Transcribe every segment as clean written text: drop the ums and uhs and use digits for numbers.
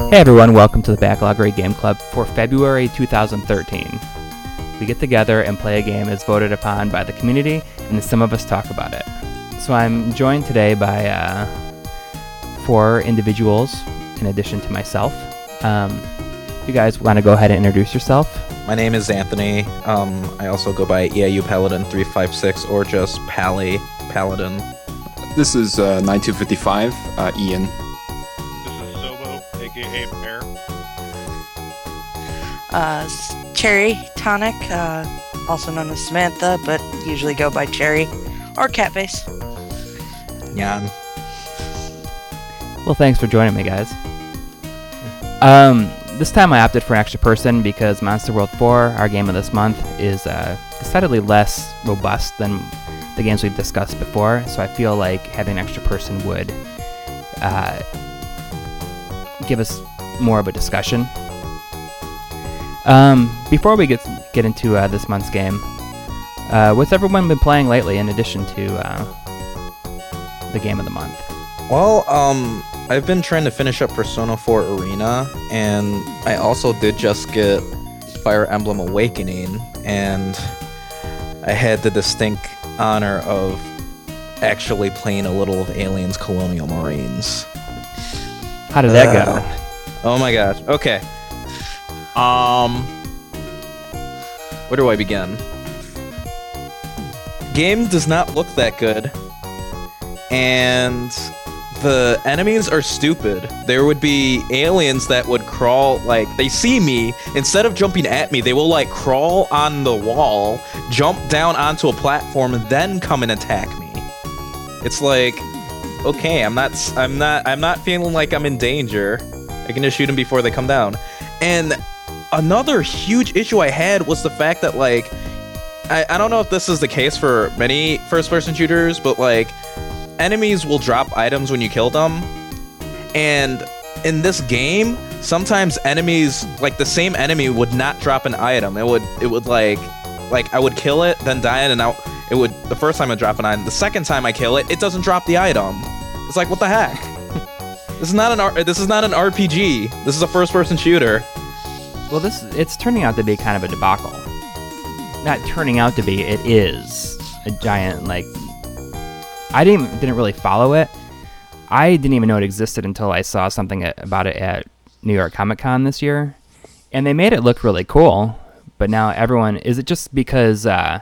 Hey everyone, welcome to the Backlog Raid Game Club for February 2013. We get together and play a game as voted upon by the community, and some of us talk about it. So I'm joined today by 4 individuals in addition to myself. You guys want to go ahead and introduce yourself? My name is Anthony. I also go by EIU Paladin 356 or just Paladin. This is 9255, Ian. This is Sobo, aka Pear. Cherry Tonic, also known as Samantha, but usually go by Cherry or Catface. Jan. Well, thanks for joining me, guys. This time I opted for an extra person because Monster World 4, our game of this month, is decidedly less robust than the games we've discussed before, so I feel like having an extra person would give us more of a discussion. Before we get into this month's game, what's everyone been playing lately in addition to the game of the month? Well, I've been trying to finish up Persona 4 Arena, and I also did just get Fire Emblem Awakening, and I had the distinct honor of actually playing a little of Aliens Colonial Marines. How did that go? Oh my gosh. Okay. Where do I begin? Game does not look that good, and the enemies are stupid. There would be aliens that would crawl, like, they see me, instead of jumping at me, they will, like, crawl on the wall, jump down onto a platform, and then come and attack me. It's like, okay, I'm not feeling like I'm in danger. I can just shoot them before they come down. And another huge issue I had was the fact that, like, I don't know if this is the case for many first-person shooters, but, like, enemies will drop items when you kill them, and in this game, sometimes enemies, like the same enemy, would not drop an item. It would like I would kill it, then die, and it would the first time I drop an item. The second time I kill it, it doesn't drop the item. It's like, what the heck? This is not an RPG. This is a first-person shooter. Well, it's turning out to be kind of a debacle. Not turning out to be, it is a giant, like, I didn't really follow it. I didn't even know it existed until I saw something about it at New York Comic Con this year, and they made it look really cool. But now is it just because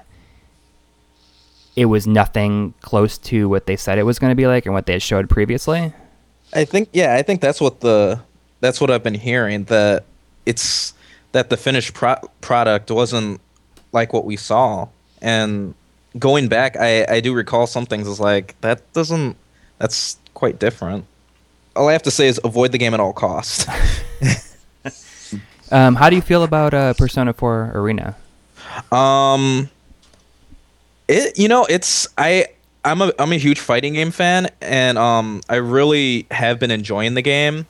it was nothing close to what they said it was going to be like and what they had showed previously? I think that's what I've been hearing, that the finished product wasn't like what we saw. And going back, I do recall some things as like, that's quite different. All I have to say is avoid the game at all costs. How do you feel about Persona 4 Arena? I'm a huge fighting game fan, and I really have been enjoying the game.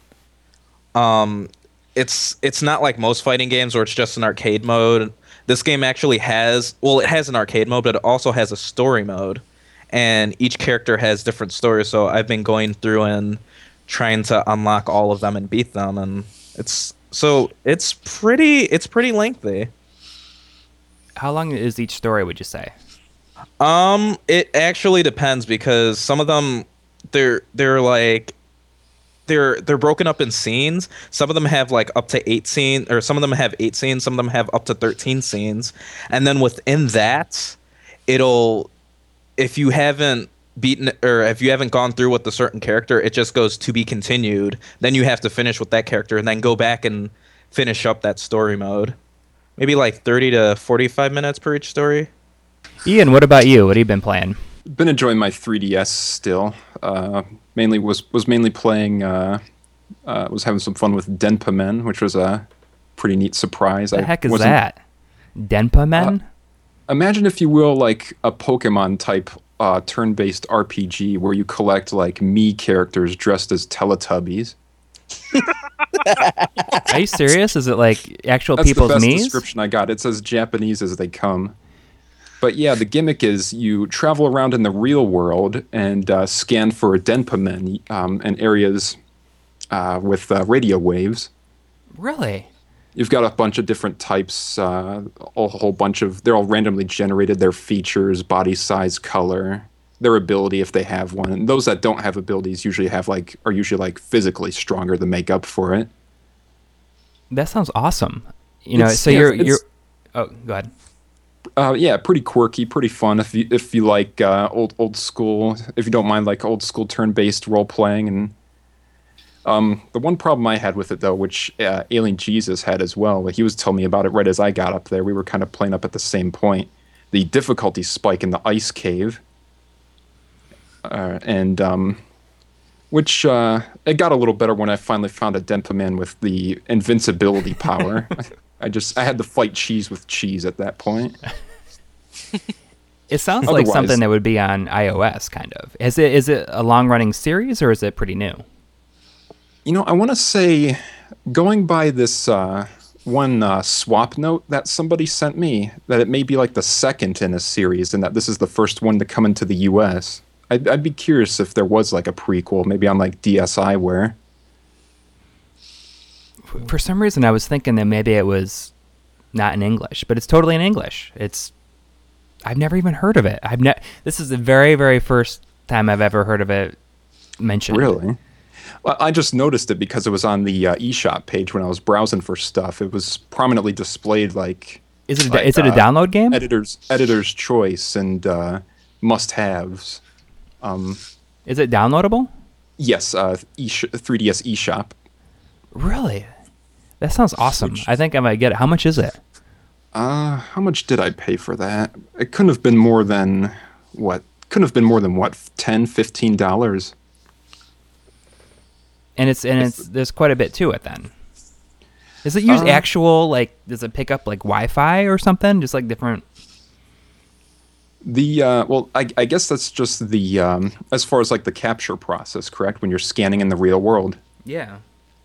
It's not like most fighting games where it's just an arcade mode. This game actually has an arcade mode, but it also has a story mode, and each character has different stories. So I've been going through and trying to unlock all of them and beat them, and it's pretty lengthy. How long is each story, would you say? It actually depends, because some of them they're broken up in scenes. Some of them have like up to 8 scenes, or some of them have 8 scenes, some of them have up to 13 scenes. And then within that, if you haven't beaten, or if you haven't gone through with a certain character, it just goes to be continued. Then you have to finish with that character and then go back and finish up that story mode. Maybe like 30 to 45 minutes per each story. Ian, what about you? What have you been playing? Been enjoying my 3DS still. Mainly playing. Was having some fun with Denpa Men, which was a pretty neat surprise. What the heck is that? Denpa Men? Imagine, if you will, like a Pokemon type turn-based RPG where you collect like Mii characters dressed as Teletubbies. Are you serious? Is it like actual That's people's the best Miis? description I got. It's as Japanese as they come. But yeah, the gimmick is you travel around in the real world and scan for Denpa Men and areas with radio waves. Really? You've got a bunch of different types, a whole bunch of. They're all randomly generated. Their features, body size, color, their ability if they have one. And those that don't have abilities are usually physically stronger to make up for it. That sounds awesome. You know, It's- so yeah, you're. Oh, go ahead. Yeah, pretty quirky, pretty fun. If you like old school, if you don't mind like old school turn-based role playing. And the one problem I had with it though, which Alien Jesus had as well, he was telling me about it right as I got up there. We were kind of playing up at the same point. The difficulty spike in the ice cave, which it got a little better when I finally found a Denpa man with the invincibility power. I had to fight cheese with cheese at that point. It sounds like Otherwise- something that would be on iOS, kind of. Is it a long-running series, or is it pretty new? You know, I want to say, going by this one swap note that somebody sent me, that it may be like the second in a series, and that this is the first one to come into the U.S. I'd be curious if there was like a prequel, maybe on like DSiWare. For some reason, I was thinking that maybe it was not in English, but it's totally in English. I've never even heard of it. This is the very, very first time I've ever heard of it mentioned. Really? Well, I just noticed it because it was on the eShop page when I was browsing for stuff. It was prominently displayed like Is it a download game? editor's choice and must-haves. Is it downloadable? Yes, 3DS eShop. Really? That sounds awesome. I think I might get it. How much is it? How much did I pay for that? It couldn't have been more than what? $10, $15. And it's there's quite a bit to it then. Does it use actual does it pick up like Wi-Fi or something? Just like different. I guess that's just the as far as like the capture process, correct? When you're scanning in the real world. Yeah.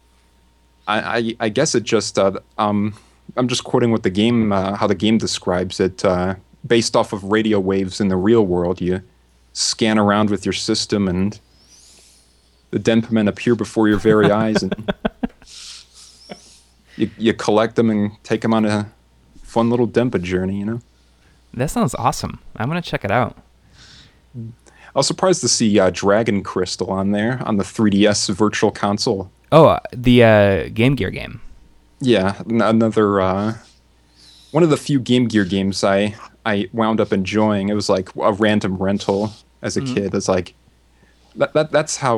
I guess it just I'm just quoting what the game how the game describes it. Based off of radio waves in the real world, you scan around with your system and the Denpa men appear before your very eyes, and you collect them and take them on a fun little Denpa journey, you know? That sounds awesome. I'm going to check it out. I was surprised to see Dragon Crystal on there on the 3DS Virtual Console. Oh, the Game Gear game. Yeah, another one of the few Game Gear games I wound up enjoying. It was like a random rental as a kid. It's like that's how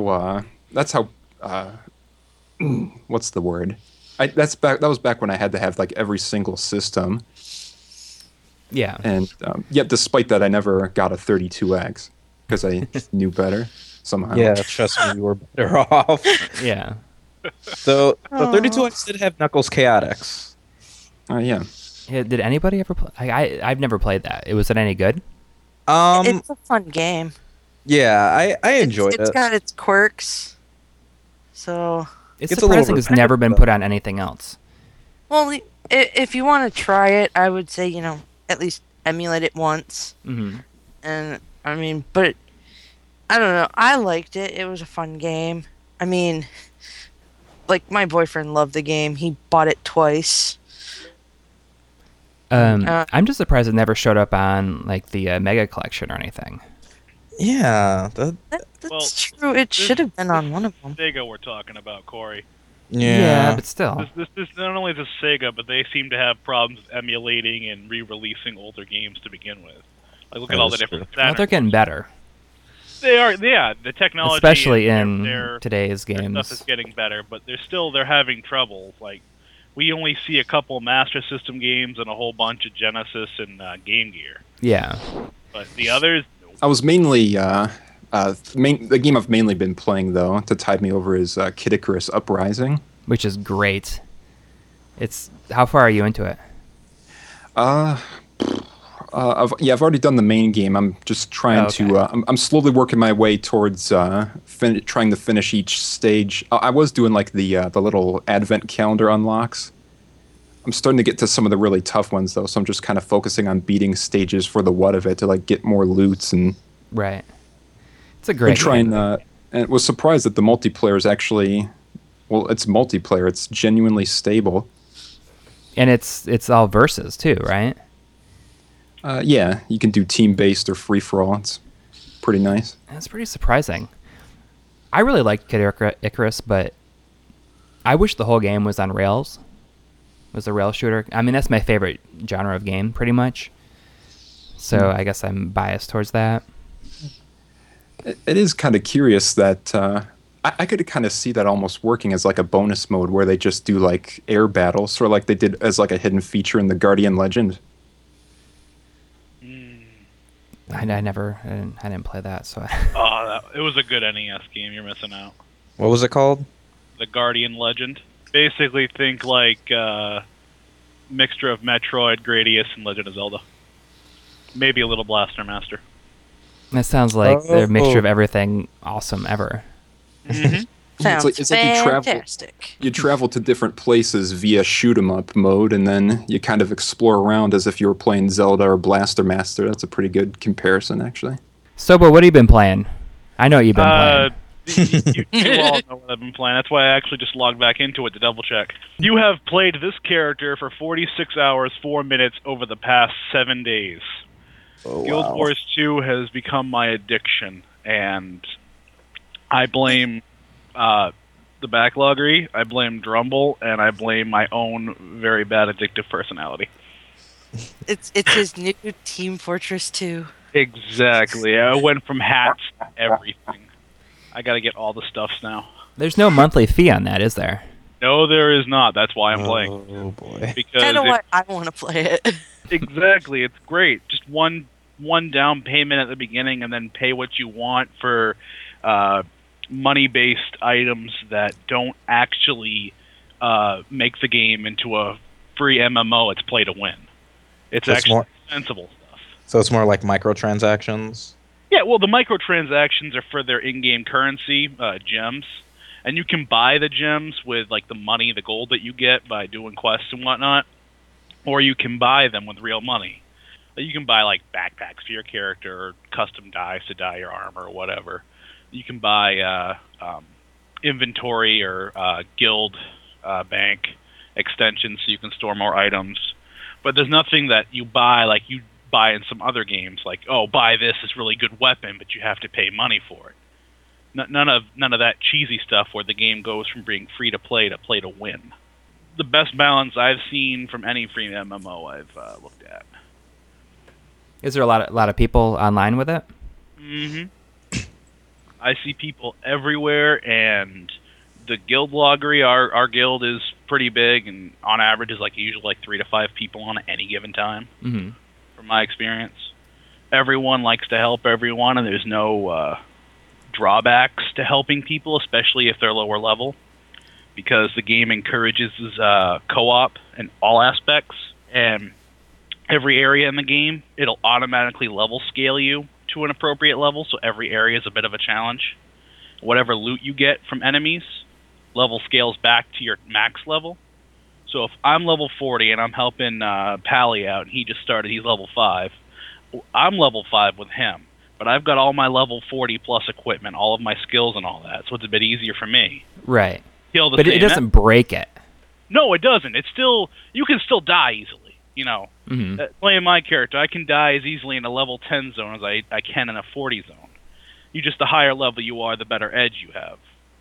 what's the word? That was back when I had to have like every single system. Yeah. And yet, despite that, I never got a 32X because I knew better somehow. Yeah, trust me, you were better off. Yeah. So the 32X did have Knuckles Chaotix. Yeah. Did anybody ever play? I've never played that. Was it any good? It's a fun game. Yeah, I enjoyed It's it. got its quirks. So, It's It's a little surprising it's never been repetitive, put on anything else. well, if you want to try it, I would say, at least emulate it once. Mm-hmm. And, I mean, but, I don't know. I liked it. It was a fun game. I mean, like, my boyfriend loved the game. He bought it twice. I'm just surprised it never showed up on like the Mega Collection or anything. Yeah, That's Well, true. It should have been on one of them. Sega we're talking about, Corey. But still. This not only is this Sega, but they seem to have problems emulating and re-releasing older games to begin with. Like, look at That all the is different. Well, they're Saturn- getting better, They are, yeah. The technology, especially and in their today's stuff is games. getting better, but they're having trouble. Like, we only see a couple Master System games and a whole bunch of Genesis and Game Gear. Yeah. But the others, I was mainly the game I've mainly been playing though to tide me over is Kid Icarus Uprising. Which is great. How far are you into it? I've already done the main game. I'm just trying to. I'm slowly working my way towards trying to finish each stage. I was doing like the little advent calendar unlocks. I'm starting to get to some of the really tough ones though, so I'm just kind of focusing on beating stages for the what of it to like get more loots and Right. It's a great trying. game. And was surprised that the multiplayer is actually Well, it's multiplayer. It's genuinely stable. And it's all versus too, right? Yeah, you can do team-based or free-for-all. It's pretty nice. That's pretty surprising. I really like Kid Icarus, but I wish the whole game was on rails. Was a rail shooter. I mean, that's my favorite genre of game, pretty much. So I guess I'm biased towards that. It is kind of curious that I could kind of see that almost working as like a bonus mode where they just do like air battles, sort of like they did as like a hidden feature in the Guardian Legend. I didn't play that, so. It was a good NES game. You're missing out. What was it called? The Guardian Legend. Basically, think like mixture of Metroid, Gradius, and Legend of Zelda. Maybe a little Blaster Master. That sounds like their mixture of everything awesome ever. Sounds it's like fantastic. you travel to different places via shoot 'em up mode, and then you kind of explore around as if you were playing Zelda or Blaster Master. That's a pretty good comparison, actually. Sobo, what have you been playing? I know what you've been playing. You all know what I've been playing. That's why I actually just logged back into it to double check. You have played this character for 46 hours, 4 minutes over the past 7 days. Guild Wars 2 has become my addiction, and I blame the backloggery, I blame Drumble, and I blame my own very bad addictive personality. It's his new Team Fortress 2. Exactly. I went from hats to everything. I gotta get all the stuffs now. There's no monthly fee on that, is there? No, there is not. That's why I'm playing. Oh boy. Because Kind of why I want to play it. exactly, it's great. Just one down payment at the beginning, and then pay what you want for money-based items that don't actually make the game into a free MMO. It's play to win. It's actually sensible stuff. So it's more like microtransactions? Yeah, well, the microtransactions are for their in-game currency, gems. And you can buy the gems with like the money, the gold that you get by doing quests and whatnot. Or you can buy them with real money. You can buy like backpacks for your character or custom dyes to dye your armor or whatever. You can buy inventory or guild bank extensions so you can store more items. But there's nothing that you buy like you buy in some other games, like, oh, buy this really good weapon, but you have to pay money for it. None of that cheesy stuff where the game goes from being free to play to win. The best balance I've seen from any free MMO I've looked at. Is there a lot of people online with it? Mm-hmm. I see people everywhere, and the guild loggery, our guild is pretty big, and on average is like usually like 3 to 5 people on any given time. Mm-hmm. From my experience, everyone likes to help everyone, and there's no drawbacks to helping people, especially if they're lower level, because the game encourages co-op in all aspects, and every area in the game, it'll automatically level scale you to an appropriate level, so every area is a bit of a challenge. Whatever loot you get from enemies, level scales back to your max level. So if I'm level 40 and I'm helping Pally out, and he just started, he's level 5, I'm level 5 with him. But I've got all my level 40 plus equipment, all of my skills and all that, so it's a bit easier for me. Right. But it doesn't break it. No, it doesn't. It's still, you can still die easily, you know. Mm-hmm. Playing my character, I can die as easily in a level 10 zone as I can in a 40 zone. The higher level you are, the better edge you have.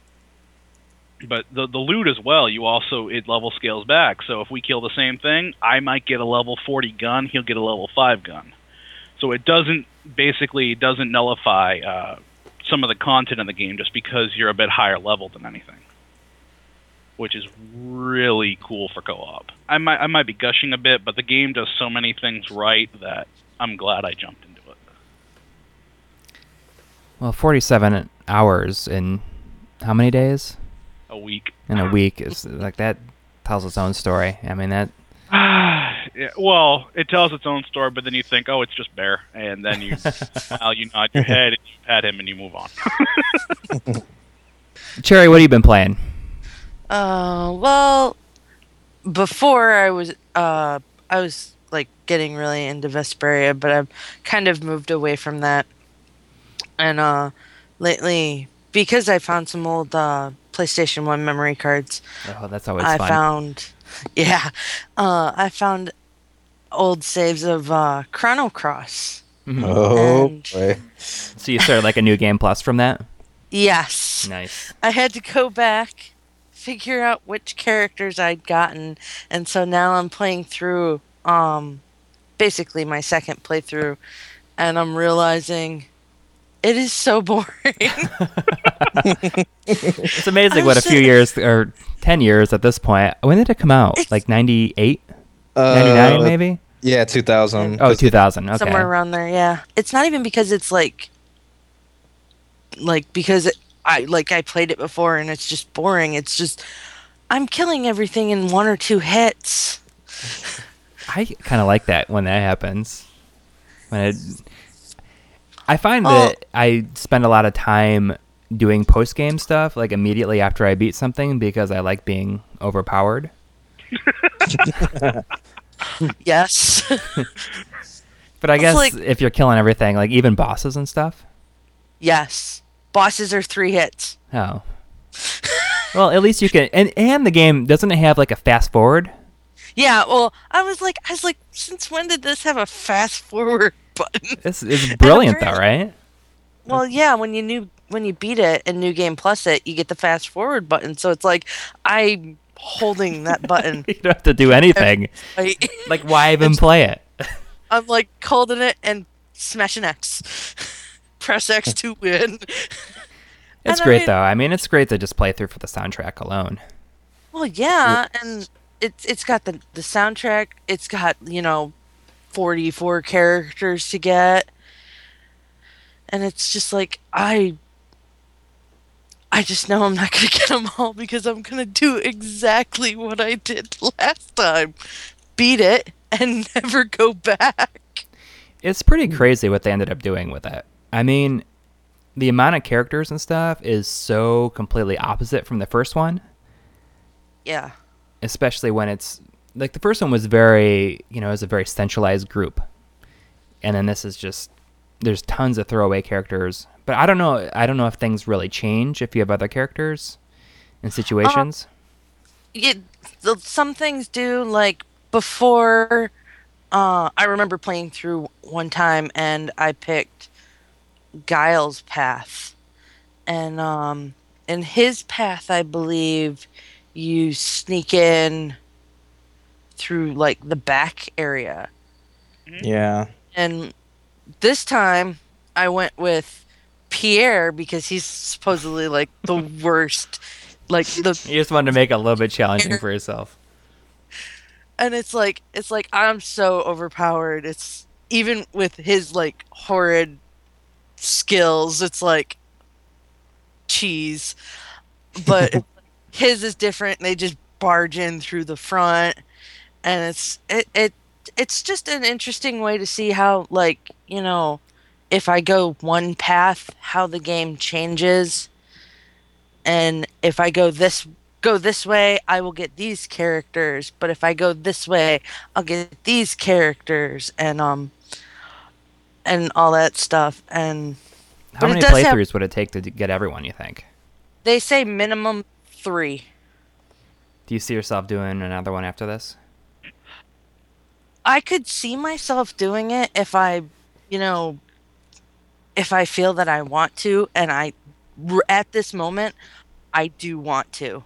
But the loot as well, it level scales back. So if we kill the same thing, I might get a level 40 gun, he'll get a level 5 gun. So it doesn't nullify some of the content in the game just because you're a bit higher level than anything, which is really cool for co-op. I might be gushing a bit, but the game does so many things right that I'm glad I jumped into it. Well, 47 hours in how many days? A week. In a week is like that tells its own story. I mean that. Yeah, well, it tells its own story, but then you think, oh, it's just Bear, and then you you nod your head and you pat him and you move on. Cherry, what have you been playing? Well, before I was like getting really into Vesperia, but I've kind of moved away from that. And lately, because I found some old PlayStation 1 memory cards. Oh, that's always I fun. found, yeah, I found old saves of Chrono Cross. Oh And- boy. So you started like a new game plus from that? Yes. Nice. I had to go back, figure out which characters I'd gotten, and so now I'm playing through basically my second playthrough, and I'm realizing it is so boring. It's amazing I'm what a few sitting- years or 10 years at this point. When did it come out? It's- Like 98? 99 maybe? Yeah, 2000. Oh, 2000. Okay. Somewhere around there, yeah. It's not even because it's like because I played it before and it's just boring. It's just I'm killing everything in one or two hits. I kind of like that when that happens. I find Oh. that I spend a lot of time doing post-game stuff, like immediately after I beat something, because I like being overpowered. Yes. But I guess like- if you're killing everything, like even bosses and stuff. Yes. Bosses are 3 hits. Oh. Well, at least you can. And the game, doesn't it have like a fast forward? Yeah, well, I was like, since when did this have a fast forward button? This is brilliant, though, right? Well, yeah, when you beat it and New Game Plus it, you get the fast forward button. So it's like I'm holding that button. You don't have to do anything. Right? Like, why even play it? I'm like holding it and smashing X. Press X to win. It's And I great, mean- though. I mean, it's great to just play through for the soundtrack alone. Well, yeah, and it's got the soundtrack. It's got 44 characters to get, and it's just like I just know I'm not gonna get them all because I'm gonna do exactly what I did last time, beat it and never go back. It's pretty crazy what they ended up doing with it. I mean, the amount of characters and stuff is so completely opposite from the first one, Yeah, especially when it's like the first one was very, it was a very centralized group. And then this is just, there's tons of throwaway characters. But I don't know if things really change if you have other characters and situations. some things do. Like before, I remember playing through one time and I picked Guile's path, and in his path, I believe you sneak in through like the back area. Yeah. And this time, I went with Pierre because he's supposedly like the worst, like the You just wanted to make it a little bit challenging for yourself. and it's like I'm so overpowered. It's even with his like horrid skills, it's like cheese. But his is different. They just barge in through the front, and it's just an interesting way to see how, like, if I go one path, how the game changes, and if I go this way, I will get these characters, but if I go this way, I'll get these characters, and all that stuff. And How but it many does have- playthroughs would it take to get everyone, you think? they say minimum 3. Do you see yourself doing another one after this? I could see myself doing it if I feel that I want to, and at this moment, I do want to.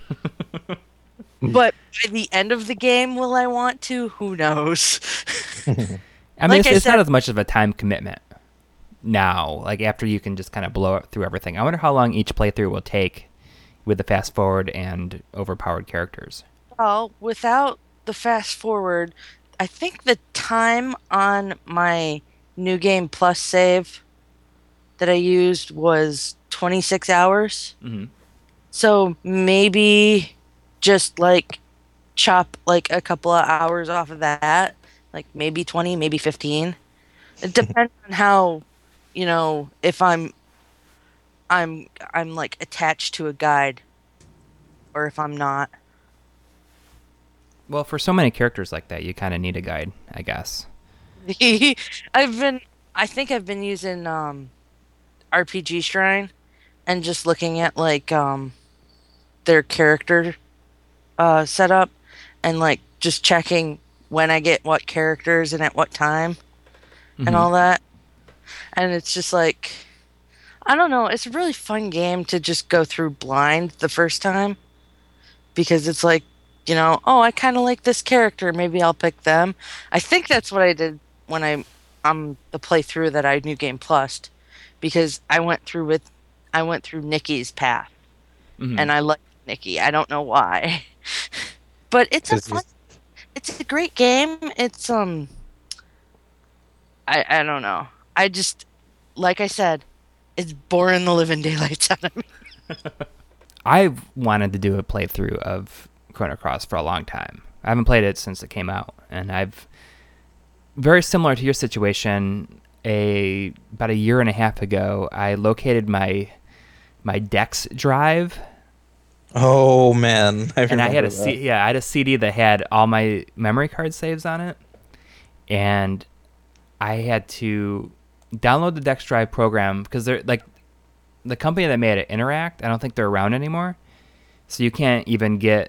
But by the end of the game, will I want to? Who knows? I mean, Like I it's not said- as much of a time commitment now. Like, after you can just kind of blow it through everything. I wonder how long each playthrough will take with the fast forward and overpowered characters. Well, without the fast forward, I think the time on my New Game Plus save that I used was 26 hours. Mhm. So maybe just like chop like a couple of hours off of that, like maybe 20, maybe 15. It depends on how, if I'm like attached to a guide or if I'm not. Well, for so many characters like that, you kind of need a guide, I guess. I think I've been using RPG Shrine and just looking at like their character setup, and like just checking when I get what characters and at what time and all that. And it's just like, I don't know, it's a really fun game to just go through blind the first time, because it's like, you know, oh, I kind of like this character, maybe I'll pick them. I think that's what I did when the playthrough that I New Game Plus, because I went through Nikki's path, and I like Nikki. I don't know why, but it's a great game. It's I don't know. I just, like I said, it's boring the living daylights out of me. I've wanted to do a playthrough of Chrono Cross for a long time. I haven't played it since it came out, and very similar to your situation, about a year and a half ago, I located my Dex drive. Oh man, I had a CD that had all my memory card saves on it, and I had to download the Dex Drive program because they're like the company that made it, Interact. I don't think they're around anymore, so you can't even get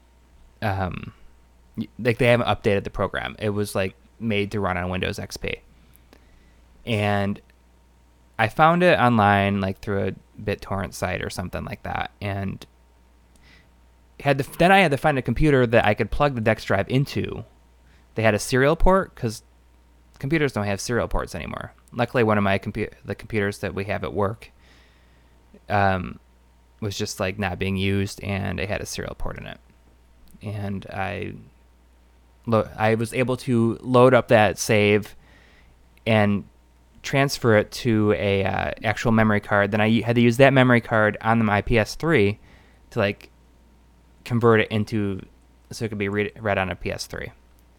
like they haven't updated the program. It was like made to run on Windows XP, and I found it online like through a BitTorrent site or something like that, and then I had to find a computer that I could plug the Dex Drive into. They had a serial port because computers don't have serial ports anymore. Luckily, one of my the computers that we have at work was just like not being used, and it had a serial port in it. And I was able to load up that save and transfer it to a actual memory card. Then I had to use that memory card on my PS3 to like convert it into so it could be read on a PS3.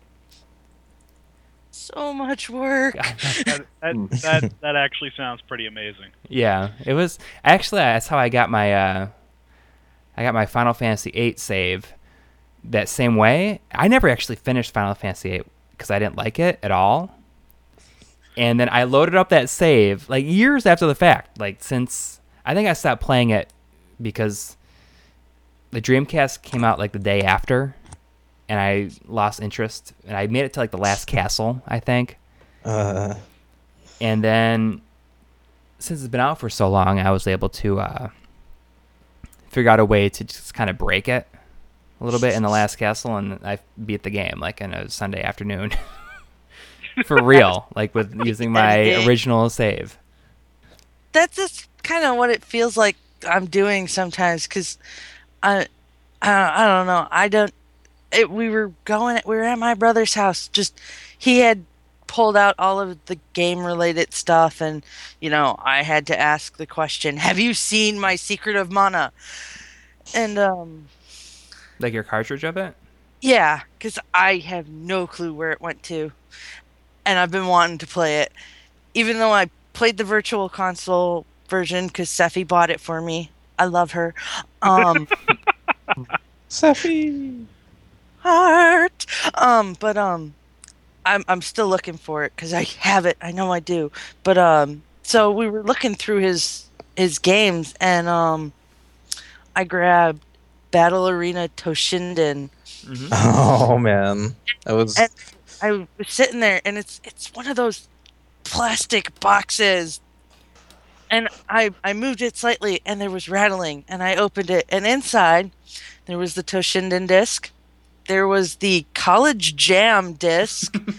So much work. that actually sounds pretty amazing. Yeah, it was actually that's how I got my Final Fantasy VIII save that same way. I never actually finished Final Fantasy VIII because I didn't like it at all. And then I loaded up that save like years after the fact. Like since I think I stopped playing it because the Dreamcast came out like the day after, and I lost interest. And I made it to like the last castle, I think. And then since it's been out for so long, I was able to figure out a way to just kind of break it a little bit in the last castle, and I beat the game like in a Sunday afternoon. For real, like with using my original save. That's just kind of what it feels like I'm doing sometimes, because I don't know. We were at my brother's house. Just he had pulled out all of the game related stuff, and you know, I had to ask the question, "Have you seen my Secret of Mana?" And like your cartridge of it? Yeah, because I have no clue where it went to, and I've been wanting to play it, even though I played the Virtual Console version because Seffi bought it for me. I love her. Seffi. Heart. But I'm still looking for it because I have it. I know I do. But so we were looking through his games, and I grabbed Battle Arena Toshinden. Mm-hmm. Oh man, that was. And I was sitting there, and it's one of those plastic boxes, and I moved it slightly, and there was rattling, and I opened it, and inside there was the Toshinden disc. There was the College Jam disc. There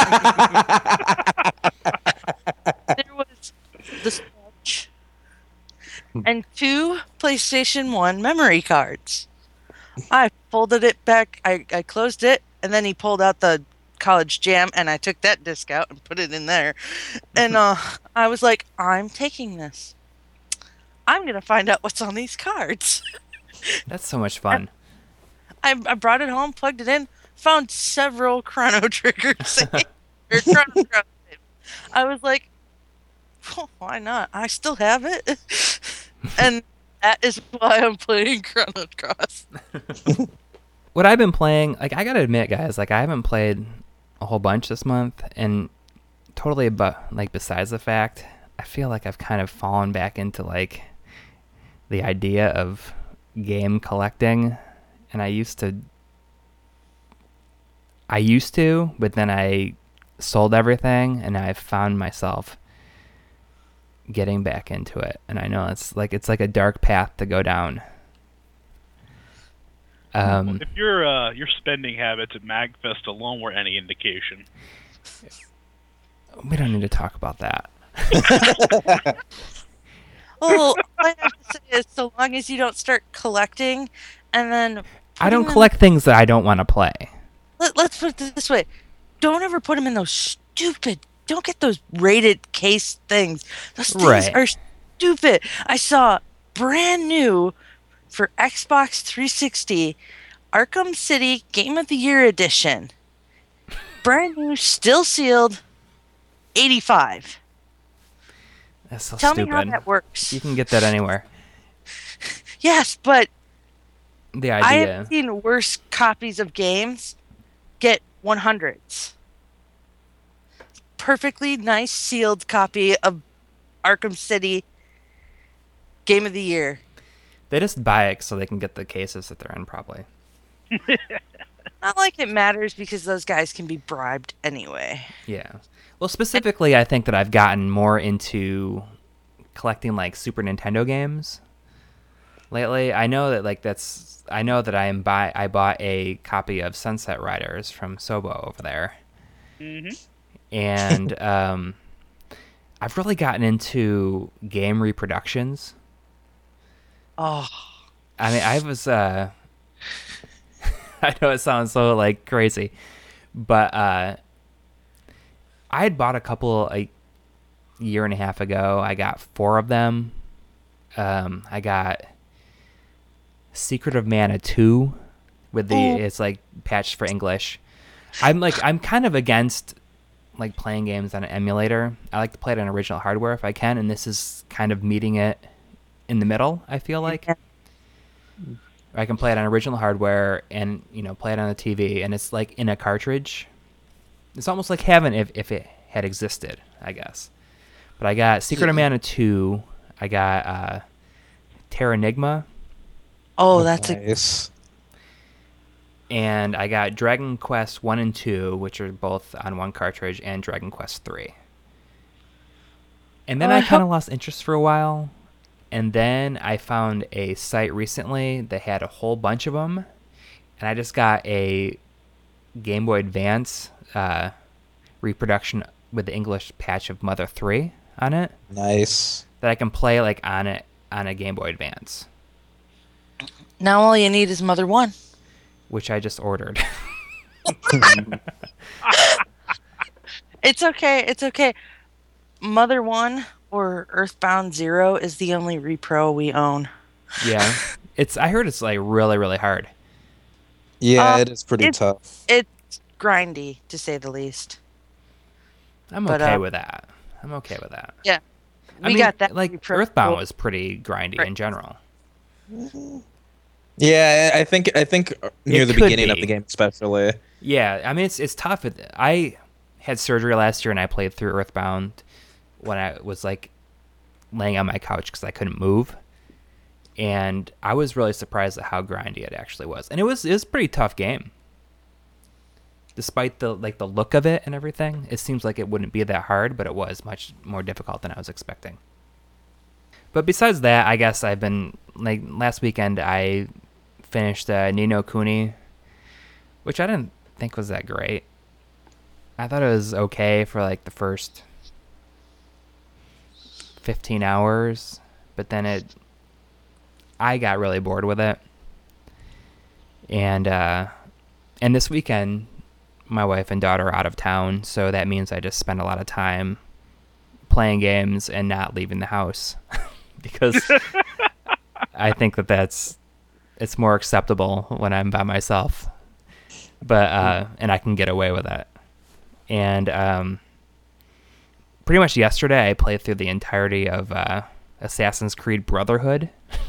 was the Switch. And 2 PlayStation 1 memory cards. I folded it back. I closed it, and then he pulled out the College Jam, and I took that disc out and put it in there. And I was like, I'm taking this. I'm going to find out what's on these cards. That's so much fun. I brought it home, plugged it in, found several Chrono Trigger saves. Or Chrono Cross saves. I was like, oh, why not? I still have it. And that is why I'm playing Chrono Cross. What I've been playing, like I gotta admit, guys, like I haven't played a whole bunch this month, and totally besides the fact, I feel like I've kind of fallen back into like the idea of game collecting, and I used to, but then I sold everything, and I found myself getting back into it. And I know it's like a dark path to go down. If your spending habits at MagFest alone were any indication. We don't need to talk about that. Well, all I have to say is, so long as you don't start collecting, and then I don't putting them- collect things that I don't want to play. Let's put it this way: don't ever put them in those stupid. Don't get those rated case things. Those things Right. are stupid. I saw brand new for Xbox 360 Arkham City Game of the Year edition. Brand new, still sealed, 85. That's so Tell stupid. me how that works. You can get that anywhere. Yes, but The I idea. have seen worse copies of games get 100s. Perfectly nice sealed copy of Arkham City Game of the Year. They just buy it so they can get the cases that they're in, probably. Not like it matters because those guys can be bribed anyway. Yeah. Well, specifically, I think that I've gotten more into collecting like Super Nintendo games lately. I know that I bought a copy of Sunset Riders from Sobo over there. And I've really gotten into game reproductions. Oh, I mean, I was I know it sounds so like crazy, but I had bought a couple a year and a half ago. I got 4 of them. I got Secret of Mana 2 with it's like patched for English. I'm kind of against like playing games on an emulator. I like to play it on original hardware if I can, and this is kind of meeting it in the middle, I feel like. I can play it on original hardware and, play it on the TV, and it's like in a cartridge. It's almost like heaven if it had existed, I guess. But I got Secret of Mana 2. I got Terranigma. oh, that's a Nice. And I got Dragon Quest 1 and 2, which are both on one cartridge, and Dragon Quest 3. And then I kind of lost interest for a while. And then I found a site recently that had a whole bunch of them. And I just got a Game Boy Advance reproduction with the English patch of Mother 3 on it Nice. that I can play like on a Game Boy Advance, now all you need is Mother 1. which I just ordered. It's okay. Mother 1 or Earthbound 0 is the only repro we own. Yeah. I heard it's like really, really hard. Yeah, it is pretty it's- tough. It's grindy, to say the least. I'm But, okay with that. Yeah. I We mean, got that like repro. Earthbound was pretty grindy Right. in general. Yeah, I think near the could beginning of be. the game, especially. Yeah, I mean it's tough. I had surgery last year and I played through Earthbound when I was like laying on my couch because I couldn't move, and I was really surprised at how grindy it actually was. And it was a pretty tough game, despite the look of it and everything. It seems like it wouldn't be that hard, but it was much more difficult than I was expecting. But besides that, I guess I've been like last weekend I finished Ni no Kuni, which I didn't think was that great. I thought it was okay for like the first 15 hours, but then I got really bored with it. And this weekend my wife and daughter are out of town, so that means I just spend a lot of time playing games and not leaving the house because I think it's more acceptable when I'm by myself. But and I can get away with it. And pretty much yesterday I played through the entirety of Assassin's Creed Brotherhood.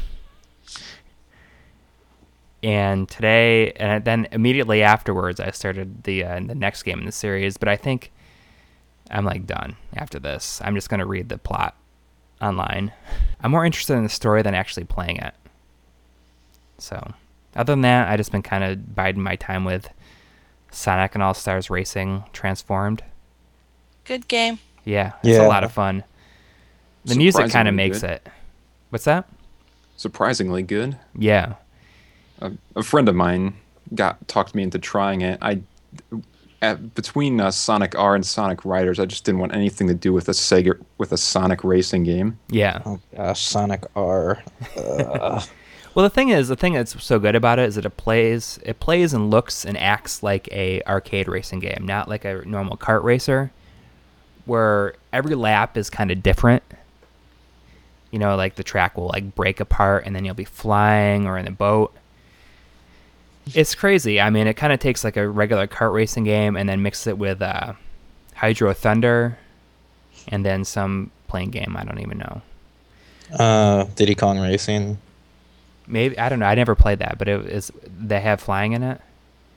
And today, and then immediately afterwards, I started the next game in the series. But I think I'm like done after this. I'm just gonna read the plot online. I'm more interested in the story than actually playing it. So, other than that, I just been kind of biding my time with Sonic and All Stars Racing Transformed. Good game. Yeah, it's a Yeah. lot of fun. The music kind of Surprisingly makes good. it. What's that? Surprisingly good. Yeah. A friend of mine talked me into trying it. Between Sonic R and Sonic Riders, I just didn't want anything to do with a Sonic racing game. Yeah. Oh gosh, Sonic R. Well, the thing that's so good about it is that it plays and looks and acts like a arcade racing game, not like a normal kart racer, where every lap is kind of different. You know, like the track will like break apart, and then you'll be flying or in a boat. It's crazy. I mean, it kind of takes like a regular kart racing game and then mixes it with Hydro Thunder, and then some playing game I don't even know. Diddy Kong Racing. Maybe, I don't know. I never played that, but they have flying in it.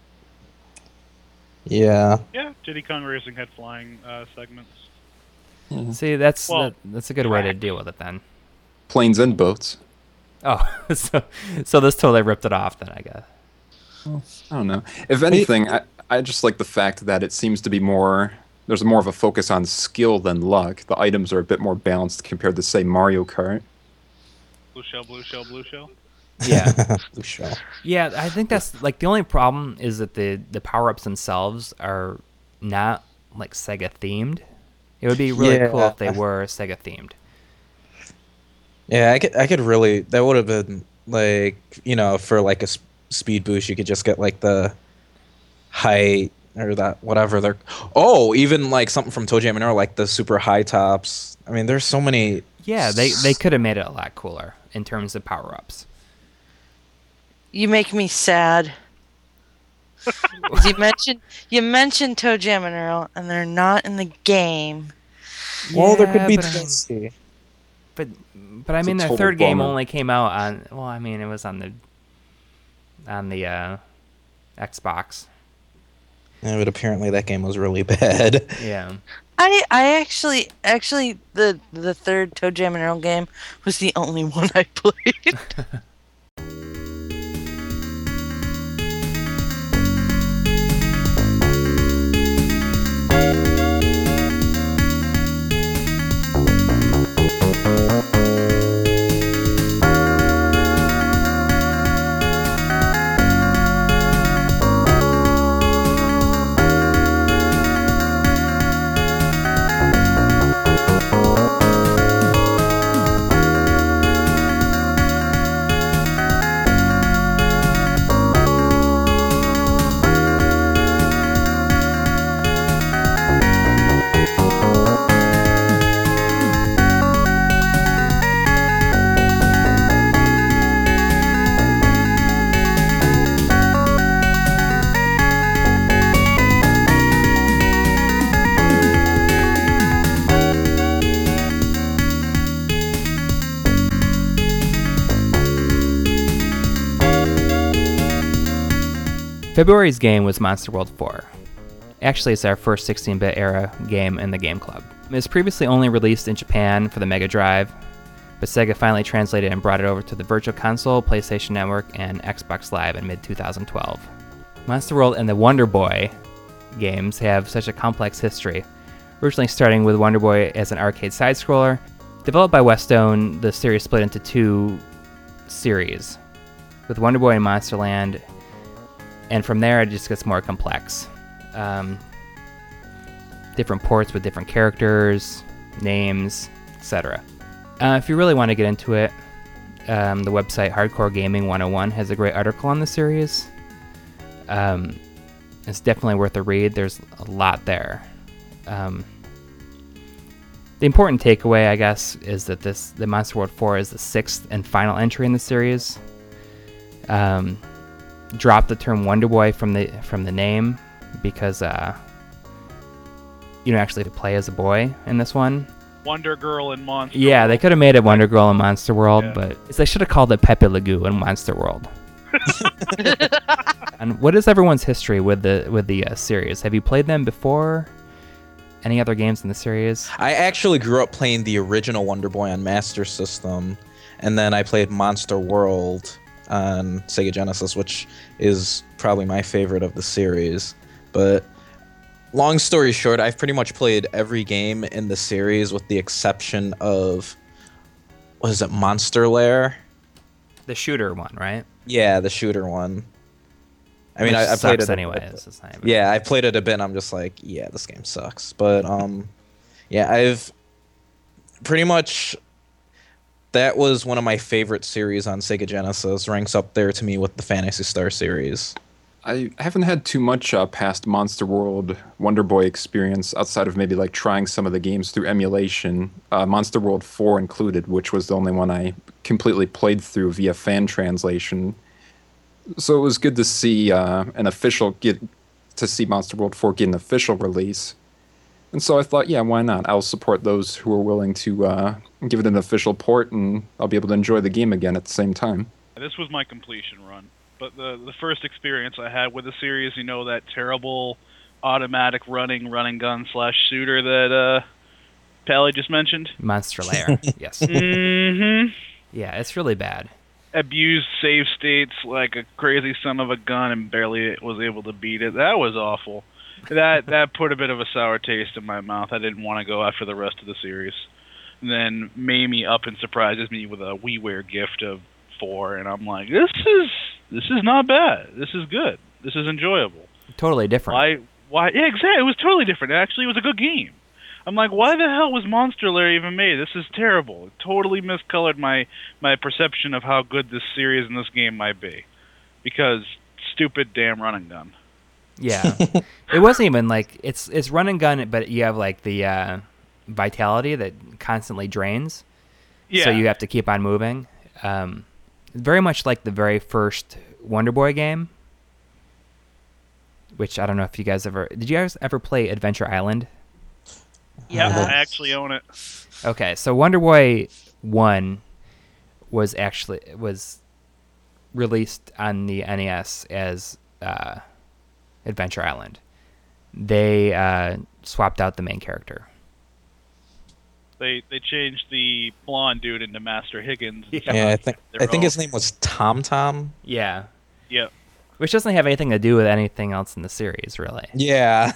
Yeah. Yeah, Diddy Kong Racing had flying segments. See, that's Well, that's a good way to deal with it then. Planes and boats. Oh, so this totally ripped it off then, I guess. I don't know. If anything, I just like the fact that it seems to be there's more of a focus on skill than luck. The items are a bit more balanced compared to, say, Mario Kart. Blue shell, blue shell, blue shell. Yeah. Blue Shell. Yeah, I think that's like the only problem is that the power-ups themselves are not like Sega themed. It would be really cool if they were Sega themed. Yeah, I could really. That would have been like, for like a speed boost, you could just get like the height or that whatever they're. Oh, even like something from ToeJam and Earl, like the super high tops. I mean, there's so many. Yeah, they could have made it a lot cooler in terms of power-ups. You make me sad. 'Cause you mentioned ToeJam and Earl, and they're not in the game. Well, there could be but, DLC. but I It's mean, a their total third game bummer. only came out on. Well, I mean, it was on the Xbox. Yeah, but apparently that game was really bad. Yeah. I actually the third ToeJam and Earl game was the only one I played. February's game was Monster World 4. Actually, it's our first 16-bit era game in the Game Club. It was previously only released in Japan for the Mega Drive, but Sega finally translated and brought it over to the Virtual Console, PlayStation Network, and Xbox Live in mid-2012. Monster World and the Wonder Boy games have such a complex history, originally starting with Wonder Boy as an arcade side-scroller. Developed by Westone, the series split into two series, with Wonder Boy and Monster Land, and from there it just gets more complex. Different ports with different characters, names, etc. If you really want to get into it, the website Hardcore Gaming 101 has a great article on the series. It's definitely worth a read. There's a lot there. The important takeaway, I guess, is that the Monster World 4 is the sixth and final entry in the series. Drop the term Wonder Boy from the name because you don't actually play as a boy in this one. Wonder Girl and Monster. Yeah, they could have made it Wonder Girl in Monster World, Yeah. but they should have called it Pepe Le Pew in Monster World. And what is everyone's history with the series? Have you played them before? Any other games in the series? I actually grew up playing the original Wonder Boy on Master System, and then I played Monster World on Sega Genesis, which is probably my favorite of the series. But long story short, I've pretty much played every game in the series with the exception of, what is it, Monster Lair? The shooter one, right? Yeah, the shooter one. I mean, Which I played sucks it anyways. It's not even- Yeah, I played it a bit and I'm just like, yeah, this game sucks. But yeah, I've pretty much, that was one of my favorite series on Sega Genesis. Ranks up there to me with the Phantasy Star series. I haven't had too much past Monster World Wonder Boy experience outside of maybe like trying some of the games through emulation. Monster World 4 included, which was the only one I completely played through via fan translation. So it was good to see Monster World 4 get an official release. And so I thought, yeah, why not? I'll support those who are willing to give it an official port, and I'll be able to enjoy the game again at the same time. This was my completion run. But the first experience I had with the series, you know, that terrible automatic running gun / shooter that Pally just mentioned? Monster Lair, yes. Mm-hmm. Yeah, it's really bad. Abused save states like a crazy son of a gun and barely was able to beat it. That was awful. That put a bit of a sour taste in my mouth. I didn't want to go after the rest of the series. And then Mamie up and surprises me with a WiiWare gift of 4, and I'm like, this is not bad. This is good. This is enjoyable. Totally different. Why? Yeah, exactly. It was totally different. Actually, it was a good game. I'm like, why the hell was Monster Lair even made? This is terrible. It totally miscolored my perception of how good this series and this game might be. Because stupid damn run and gun. Yeah. It wasn't even like, it's run and gun, but you have like the vitality that constantly drains. Yeah. So you have to keep on moving. Very much like the very first Wonder Boy game, which I don't know if you guys did you guys ever play Adventure Island? Yeah, Yes. I actually own it. Okay, so Wonder Boy 1 was released on the NES as Adventure Island. They swapped out the main character. They changed the blonde dude into Master Higgins. Yeah, I think his all- name was Tom Tom. Yeah. Yeah. Which doesn't have anything to do with anything else in the series, really. Yeah.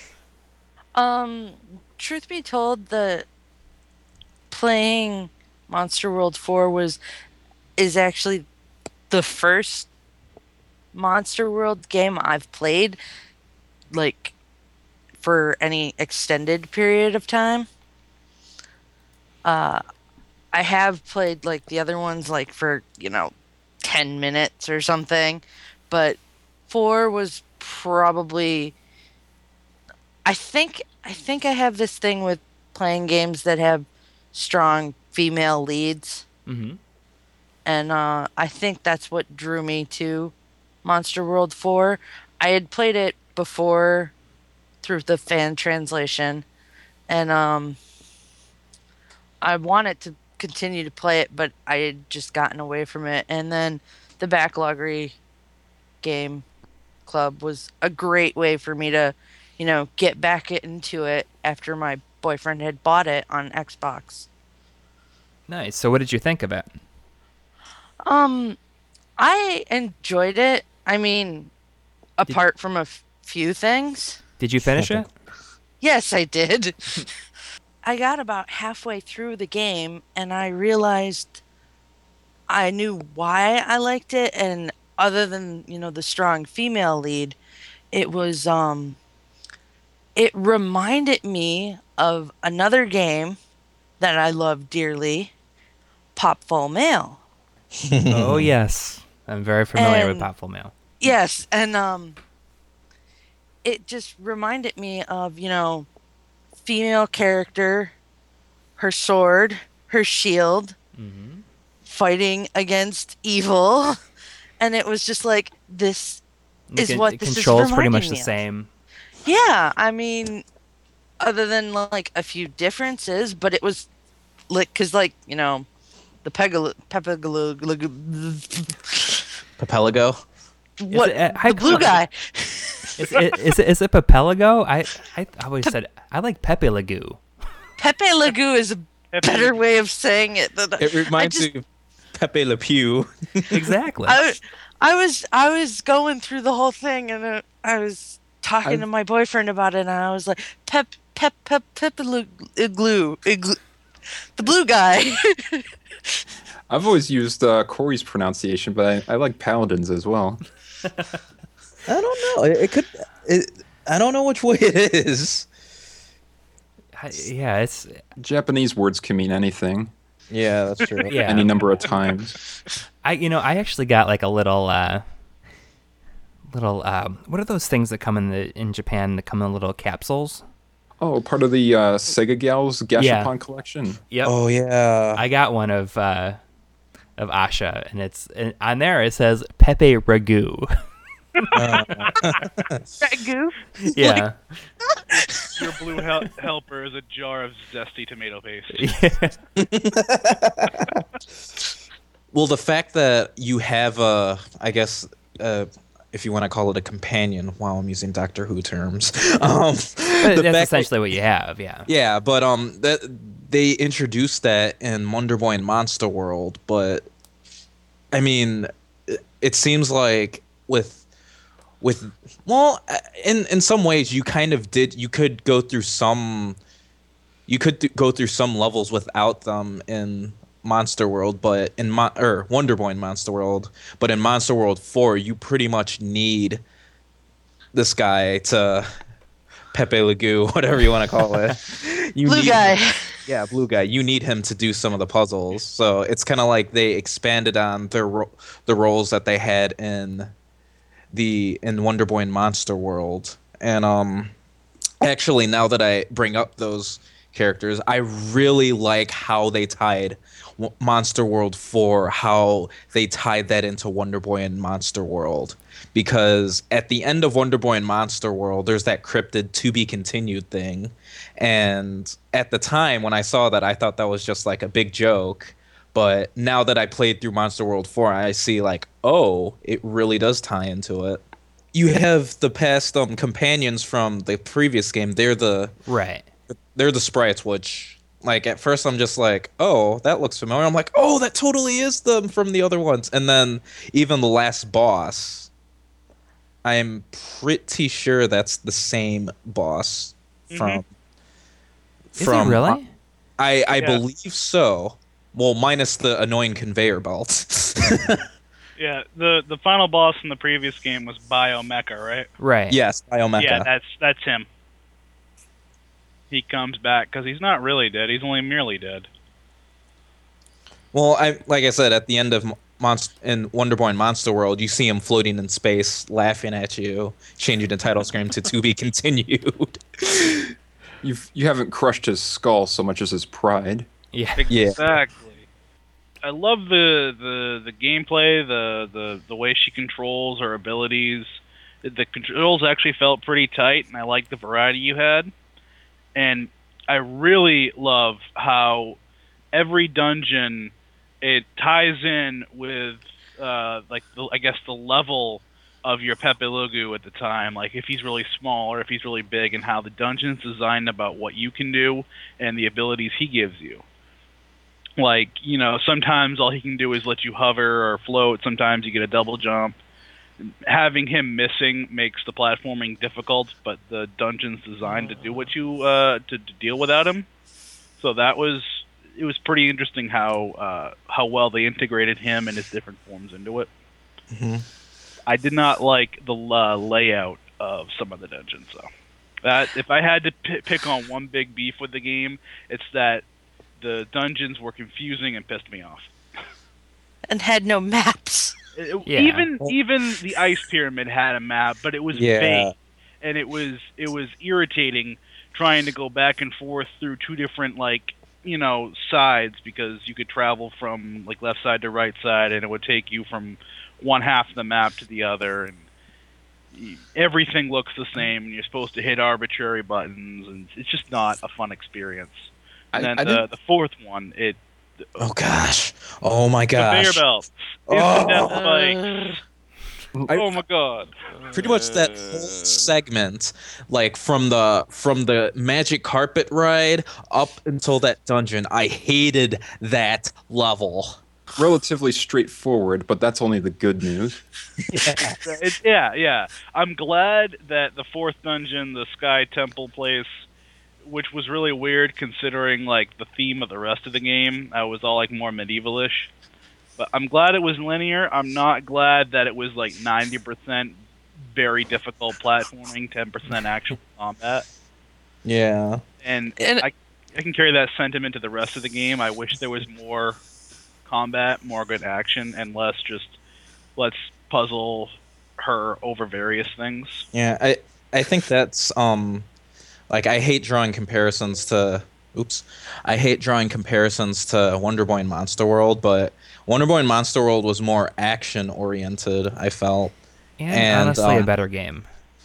Truth be told, the playing Monster World 4 is actually the first Monster World game I've played, like, for any extended period of time. I have played like the other ones like for, 10 minutes or something, but 4 was probably, I think I have this thing with playing games that have strong female leads. Mm-hmm. And I think that's what drew me to Monster World 4. I had played it before through the fan translation, and I wanted to continue to play it, but I had just gotten away from it. And then the Backloggery game club was a great way for me to, get back into it after my boyfriend had bought it on Xbox. Nice. So what did you think of it? I enjoyed it. I mean, apart from a few things. Did you finish it? Yes, I did. I got about halfway through the game and I realized I knew why I liked it, and other than, the strong female lead, it was it reminded me of another game that I love dearly, Pop Full Mail. Oh, yes. I'm very familiar with And- Pop Full Mail. Yes, and it just reminded me of, female character, her sword, her shield, Mm-hmm. fighting against evil, and it was just like, this is what this is controls pretty much reminding the me of. same. Yeah, I mean, other than like a few differences, but it was like, cause like, the Papelago. what I- the blue guy. Is it Papelago? I always said I like Pepe Legoo. Pepe Legoo is a better way of saying it. It reminds just- me. Pepe Le Pew. Exactly. I was going through the whole thing, and I was talking to my boyfriend about it, and I was like, Pep, Igloo, the blue guy. I've always used Corey's pronunciation, but I like Paladins as well. I don't know. It could. I don't know which way it is. Yeah, it's Japanese words can mean anything, Yeah, that's true. yeah. any number of times. I actually got like a little what are those things that come in Japan that come in little capsules? Oh, part of the Sega Gals Gashapon collection. Yep. Oh yeah. I got one of Asha, and on there it says Pepe Ragu. Ragu. Yeah. Your blue helper is a jar of zesty tomato paste. Well, the fact that you have I guess, if you want to call it a companion, while I'm using Doctor Who terms, That's essentially what you have. Yeah. yeah, but that they introduced that in Wonder Boy and Monster World, but I mean, it seems like with well, in some ways you kind of did. You could go through some levels without them in Monster World, but in Wonder Boy and Monster World, but in Monster World 4, you pretty much need this guy to Pepe Le Pew, whatever you want to call it. Blue guy. Yeah, blue guy. You need him to do some of the puzzles. So it's kind of like they expanded on the roles that they had in Wonder Boy and Monster World. And actually, now that I bring up those characters, I really like how they tied Monster World 4, how they tied that into Wonder Boy and Monster World. Because at the end of Wonder Boy and Monster World, there's that cryptid to be continued thing. And at the time when I saw that, I thought that was just like a big joke. But now that I played through Monster World 4, I see like, oh, it really does tie into it. You have the past companions from the previous game. They're the sprites, which, like, at first I'm just like, oh, that looks familiar. I'm like, oh, that totally is them from the other ones. And then even the last boss, I'm pretty sure that's the same boss from. Is it really? I believe so. Well, minus the annoying conveyor belt. Yeah, the final boss in the previous game was Biomecha, right? Right. Yes, Biomecha. Yeah, that's him. He comes back because he's not really dead; he's only merely dead. Well, like I said, at the end of in Wonder Boy and Monster World, you see him floating in space, laughing at you, changing the title screen to be continued. You haven't crushed his skull so much as his pride. Yeah. Exactly. I love the gameplay, the way she controls her abilities. The controls actually felt pretty tight, and I liked the variety you had. And I really love how every dungeon, it ties in with the level of your Pepe Le Pew at the time, like if he's really small or if he's really big, and how the dungeon's designed about what you can do and the abilities he gives you. Like, you know, sometimes all he can do is let you hover or float. Sometimes you get a double jump. Having him missing makes the platforming difficult, but the dungeon's designed to do what you to deal without him. So it was pretty interesting how well they integrated him and his different forms into it. Mm-hmm. I did not like the layout of some of the dungeons, though. That if I had to pick on one big beef with the game, it's that the dungeons were confusing and pissed me off. And had no maps. Yeah. Even the ice pyramid had a map, but it was vague, and it was irritating trying to go back and forth through two different sides, because you could travel from like left side to right side, and it would take you from one half of the map to the other, and everything looks the same, and you're supposed to hit arbitrary buttons, and it's just not a fun experience. And then the fourth one, oh gosh! Oh my gosh! Conveyor belts, instant death spikes. Oh my god! Pretty much that whole segment, like from the magic carpet ride up until that dungeon, I hated that level. relatively straightforward, but that's only the good news. Yeah. I'm glad that the fourth dungeon, the Sky Temple place, which was really weird considering like the theme of the rest of the game, was all like more medievalish. But I'm glad it was linear. I'm not glad that it was like 90% very difficult platforming, 10% actual combat. Yeah. And And- I can carry that sentiment to the rest of the game. I wish there was more combat, more good action, and less just let's puzzle her over various things. Yeah, I think that's like I hate drawing comparisons to I hate drawing comparisons to Wonder Boy and Monster World, but Wonder Boy and Monster World was more action oriented, I felt. And honestly, a better game.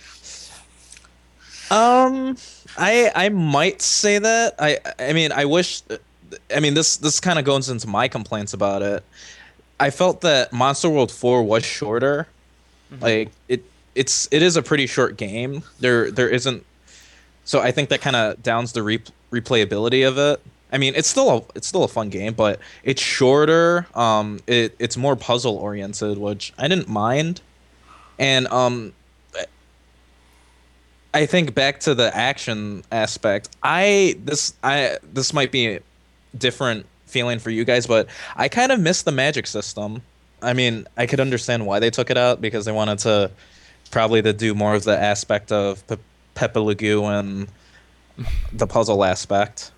I might say that. I mean, I wish. I mean, this kind of goes into my complaints about it. I felt that Monster World 4 was shorter. Like it is a pretty short game. There isn't. So I think that kind of downs the replayability of it. I mean, it's still a fun game, but it's shorter. It's more puzzle oriented, which I didn't mind. And I think back to the action aspect. This might be a different feeling for you guys, but I kind of miss the magic system. I mean, I could understand why they took it out because they wanted to probably to do more of the aspect of Pepe Le Pew and the puzzle aspect.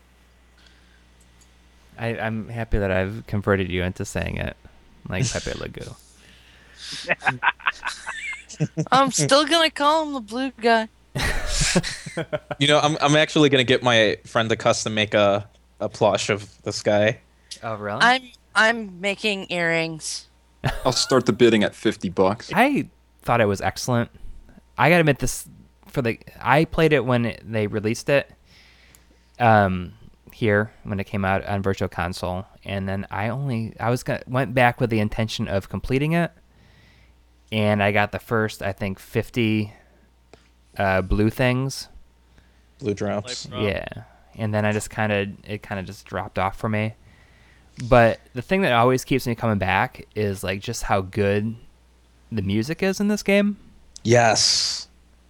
I'm happy that I've converted you into saying it like Pepe Le Pew. I'm still gonna call him the blue guy. You know, I'm actually gonna get my friend to custom make a plush of this guy. Oh, really? I'm making earrings. I'll start the bidding at $50. I thought it was excellent. I gotta admit I played it when they released it here when it came out on Virtual Console, and then went back with the intention of completing it, and I got the first, I think, 50 blue things. Blue drops. Yeah, and then it kind of just dropped off for me. But the thing that always keeps me coming back is like just how good the music is in this game. Yes.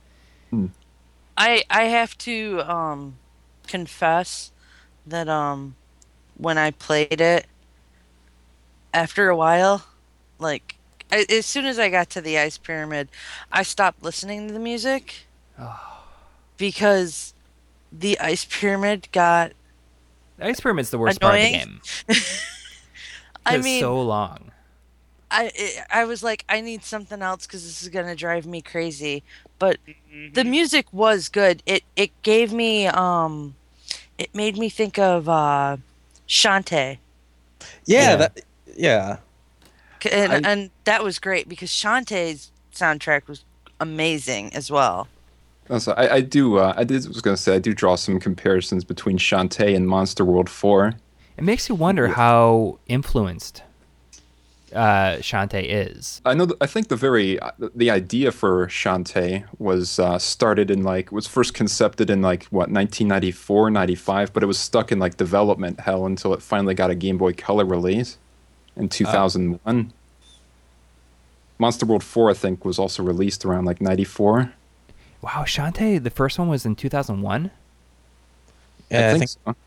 I have to confess that when I played it, after a while, like as soon as I got to the Ice Pyramid, I stopped listening to the music because the Ice Pyramid got The Ice Pyramid's the worst annoying. part of the game. I It's mean, so long. I was like, I need something else because this is gonna drive me crazy. But the music was good. It gave me it made me think of Shantae, Yeah. Yeah. and that was great because Shantae's soundtrack was amazing as well. Also, I was going to say, I do draw some comparisons between Shantae and Monster World 4. It makes you wonder how influenced Shantae is. I think the idea for Shantae was started in was first concepted in 1994, 95, but it was stuck in development hell until it finally got a Game Boy Color release in 2001. Monster World 4, I think, was also released around 94. Wow, Shantae, the first one was in 2001? Yeah, I think so.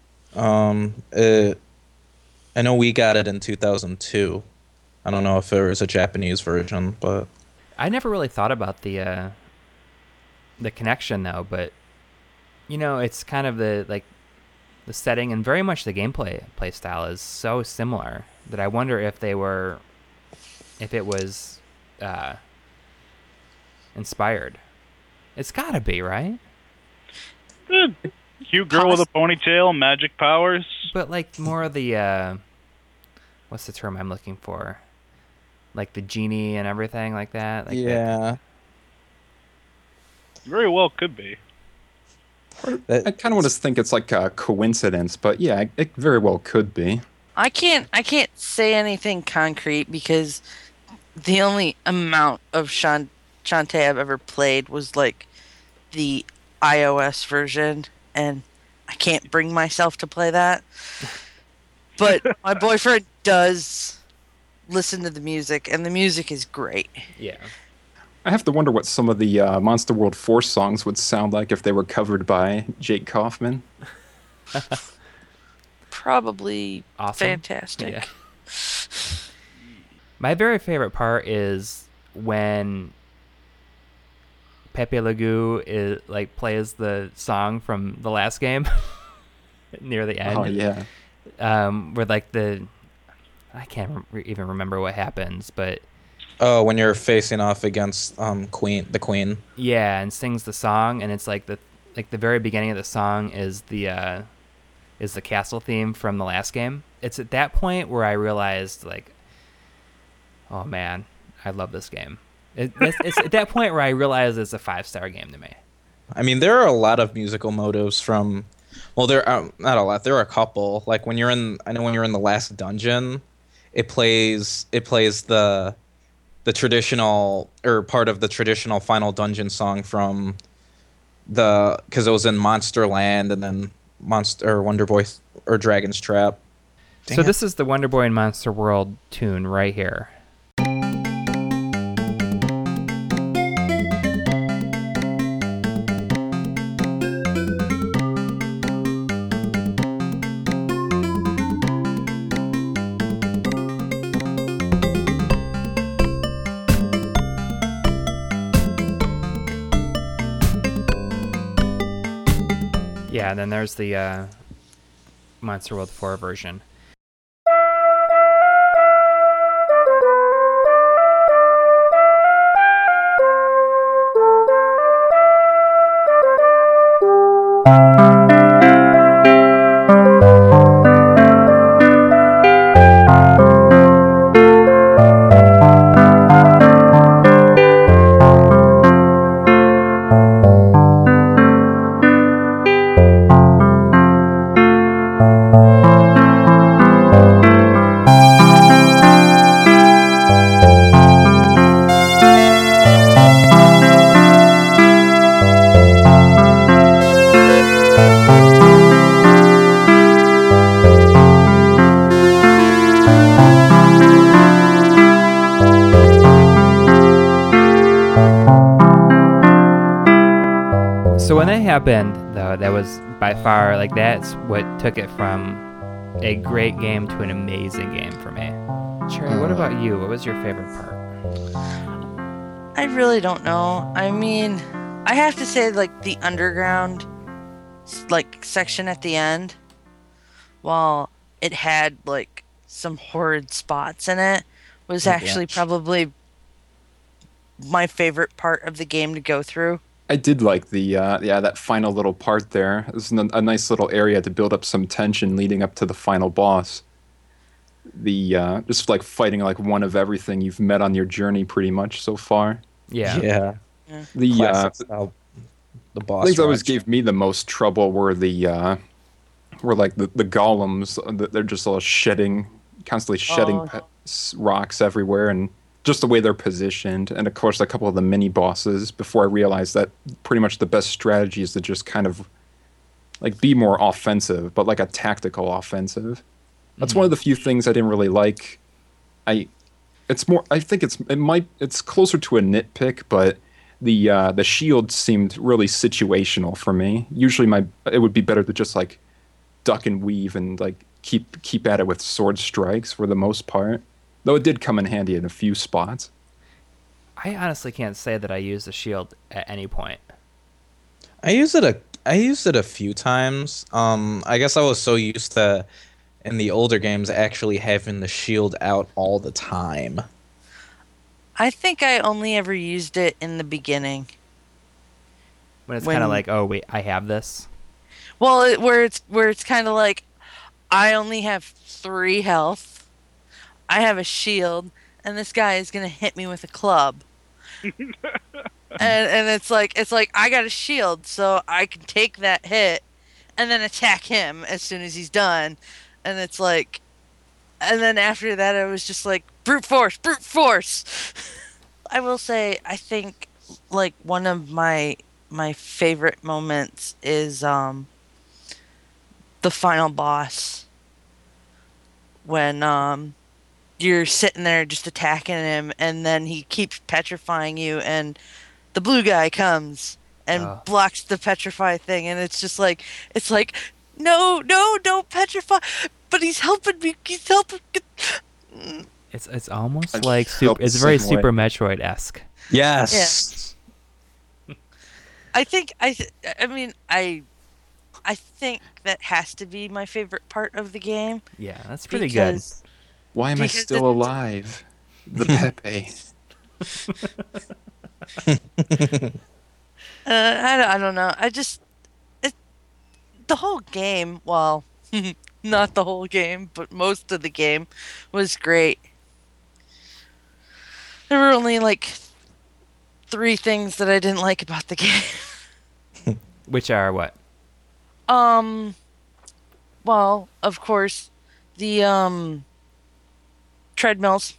I know we got it in 2002. I don't know if there was a Japanese version, but I never really thought about the connection though, but it's kind of the setting and very much the play style is so similar that I wonder if it was inspired. It's gotta be, right? Cute girl with a ponytail, magic powers. But more of the what's the term I'm looking for? Like the genie and everything like that. yeah. Very well could be. I kind of want to think it's a coincidence, but yeah, it very well could be. I can't say anything concrete because the only amount of Shantae I've ever played was the iOS version, and I can't bring myself to play that. But my boyfriend does listen to the music, and the music is great. Yeah. I have to wonder what some of the Monster World 4 songs would sound like if they were covered by Jake Kaufman. Probably Awesome. fantastic. Yeah. My very favorite part is when Pepe Legoo plays the song from the last game near the end. Oh yeah. Where I can't even remember what happens, but Oh, when you're facing off against the queen. yeah, and sings the song, and it's like the very beginning of the song is the castle theme from the last game. It's at that point where I realized, like, oh man, I love this game. It's at that point where I realize it's a 5-star game to me. I mean, there are a lot of musical motives from. Well, there are not a lot. There are a couple. Like when you're in the last dungeon, it plays the traditional, or part of the traditional final dungeon song from because it was in Monster Land and then Wonder Boy or Dragon's Trap. So this is the Wonder Boy and Monster World tune right here. Yeah, and then there's the Monster World 4 version. So when that happened, though, that was by far, like, that's what took it from a great game to an amazing game for me. Cherry, what about you? What was your favorite part? I really don't know. I mean, I have to say, like, the underground, like, section at the end, while it had, like, some horrid spots in it, was actually probably my favorite part of the game to go through. I did like the that final little part there. It was a nice little area to build up some tension leading up to the final boss. The just like fighting like one of everything you've met on your journey pretty much so far. Yeah. The Classic style, the boss things that always rush. gave me the most trouble were the golems. They're just all constantly shedding rocks everywhere, and just the way they're positioned. And of course, a couple of the mini bosses. Before I realized that pretty much the best strategy is to just kind of like be more offensive, but like a tactical offensive. That's one of the few things I didn't really like. I think it's closer to a nitpick, but the shield seemed really situational for me. Usually it would be better to just like duck and weave and like keep at it with sword strikes for the most part. Though it did come in handy in a few spots. I honestly can't say that I used the shield at any point. I used it a few times. I guess I was so used to in the older games actually having the shield out all the time. I think I only ever used it in the beginning. When it's kind of like, oh wait, I have this. Well, where it's kind of like, I only have 3 health. I have a shield, and this guy is gonna hit me with a club. and it's like I got a shield, so I can take that hit, and then attack him as soon as he's done. And it's like, and then after that, I was just like brute force. I will say, I think like one of my favorite moments is the final boss. when you're sitting there just attacking him, and then he keeps petrifying you, and the blue guy comes and Oh. blocks the petrify thing, and it's like, no, no, don't petrify, but he's helping me. He's helping. It's almost I like felt it's the very same way. Super Metroid-esque. Yes. I think I mean I think that has to be my favorite part of the game. Yeah, that's pretty good. Because Why am I Because still it's- alive? The Pepe. I don't know. The whole game, well, not the whole game, but most of the game was great. There were only like 3 things that I didn't like about the game. Which are what? Well, of course, the treadmills.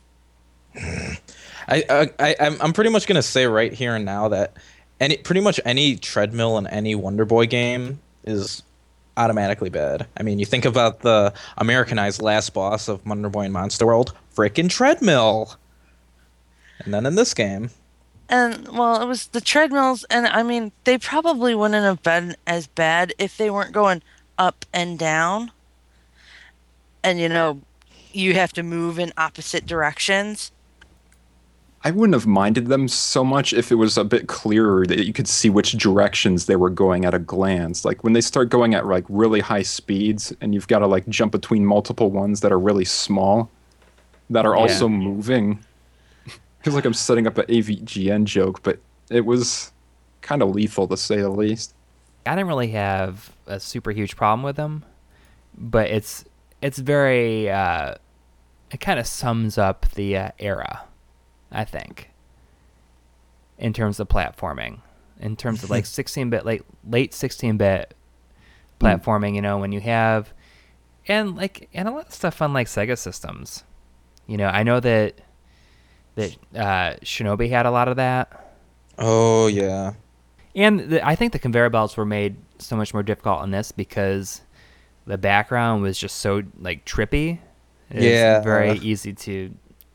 I'm pretty much gonna say right here and now that pretty much any treadmill in any Wonder Boy game is automatically bad. I mean, you think about the Americanized last boss of Wonder Boy and Monster World, frickin' treadmill. And then in this game, And well, it was the treadmills, and I mean, they probably wouldn't have been as bad if they weren't going up and down. And you have to move in opposite directions. I wouldn't have minded them so much if it was a bit clearer that you could see which directions they were going at a glance. Like when they start going at like really high speeds and you've got to like jump between multiple ones that are really small that are also moving. Feels like I'm setting up an AVGN joke, but it was kind of lethal to say the least. I didn't really have a super huge problem with them, but it's very it kind of sums up the era, I think, in terms of platforming, in terms of like 16-bit, late 16-bit platforming. When you have and a lot of stuff on like Sega systems. I know that Shinobi had a lot of that. oh yeah, And I think the conveyor belts were made so much more difficult in this because the background was just so like trippy. It's Yeah. very easy to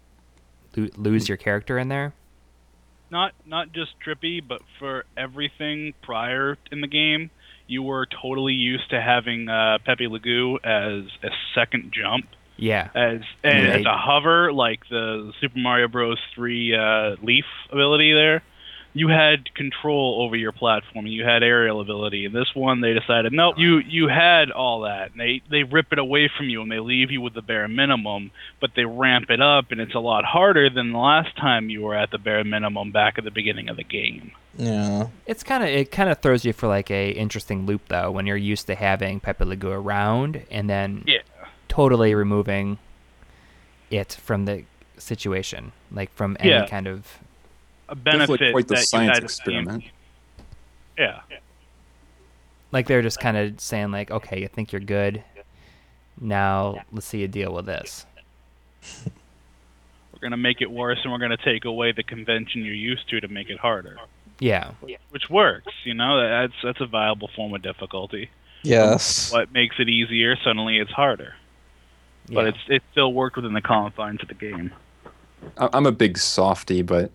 lose your character in there. Not just trippy, but for everything prior in the game, you were totally used to having Pepe Le Pew as a second jump, Yeah. as Right. a hover, like the Super Mario Bros. 3 Leaf ability there. You had control over your platform. You had aerial ability. In this one, they decided, nope, you had all that. And they rip it away from you, and they leave you with the bare minimum, but they ramp it up, and it's a lot harder than the last time you were at the bare minimum back at the beginning of the game. yeah. It kind of throws you for like a interesting loop though when you're used to having Pepe Le Pew around and then Yeah. totally removing it from the situation, like from any Yeah. kind of A Definitely benefit quite the that you science had experiment. Yeah. like they're just kind of saying like, okay, you think you're good. Now let's see you deal with this. We're going to make it worse, and we're going to take away the convention you're used to make it harder. Yeah. Which works, that's a viable form of difficulty. Yes. What makes it easier, suddenly it's harder. But Yeah. it still worked within the confines of the game. I'm a big softie, but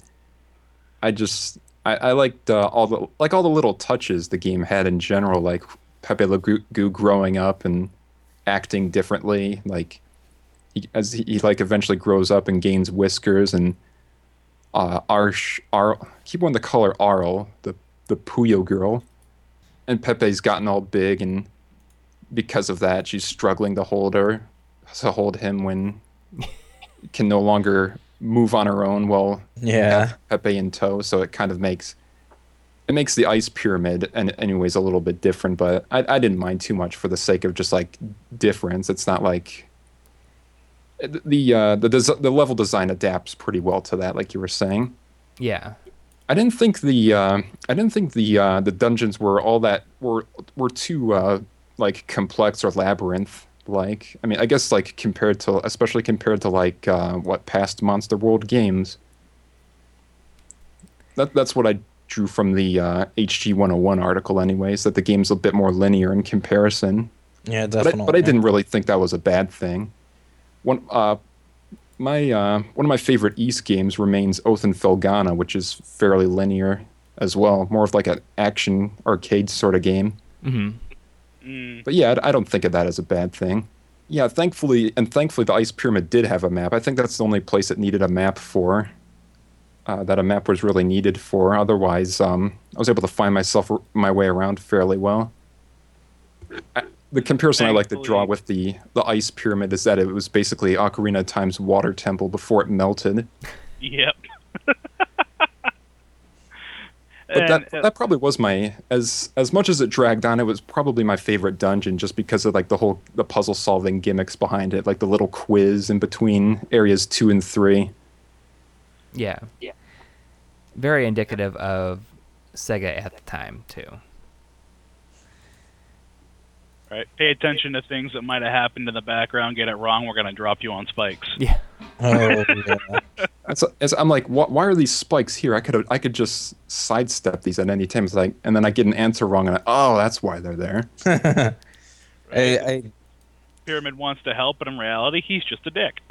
I liked all the little touches the game had in general, like Pepe Le Pew growing up and acting differently, like as he like eventually grows up and gains whiskers, and keep wanting to call her Arl, the Puyo girl, and Pepe's gotten all big, and because of that, she's struggling to hold him when can no longer move on her own while Yeah. Pepe in tow. So it kind of makes the ice pyramid and anyways a little bit different, but I didn't mind too much for the sake of just like difference. It's not like the level design adapts pretty well to that, like you were saying. Yeah. I didn't think the dungeons were all that were too like complex or labyrinth like. I mean, I guess like especially compared to like what past Monster World games. That's what I drew from the HG 101 article, anyways. That the game's a bit more linear in comparison. Yeah, definitely. But I didn't really think that was a bad thing. One one of my favorite East games remains Oath and Felghana, which is fairly linear as well, more of like an action arcade sort of game. But yeah, I don't think of that as a bad thing. Yeah, thankfully the Ice Pyramid did have a map. I think that's the only place it needed a map for. That a map was really needed for. Otherwise, I was able to find my way around fairly well. The comparison I like to draw with the Ice Pyramid is that it was basically Ocarina of Time's water temple before it melted. Yep. But that probably was my as much as it dragged on, it was probably my favorite dungeon just because of like the puzzle solving gimmicks behind it, like the little quiz in between areas 2 and 3. Yeah. Very indicative of Sega at the time too. Right. Pay attention to things that might have happened in the background. Get it wrong, we're gonna drop you on spikes. Yeah. Oh, yeah. I'm like, why are these spikes here? I could just sidestep these at any time. It's like, and then I get an answer wrong, and that's why they're there. Pyramid wants to help, but in reality, he's just a dick.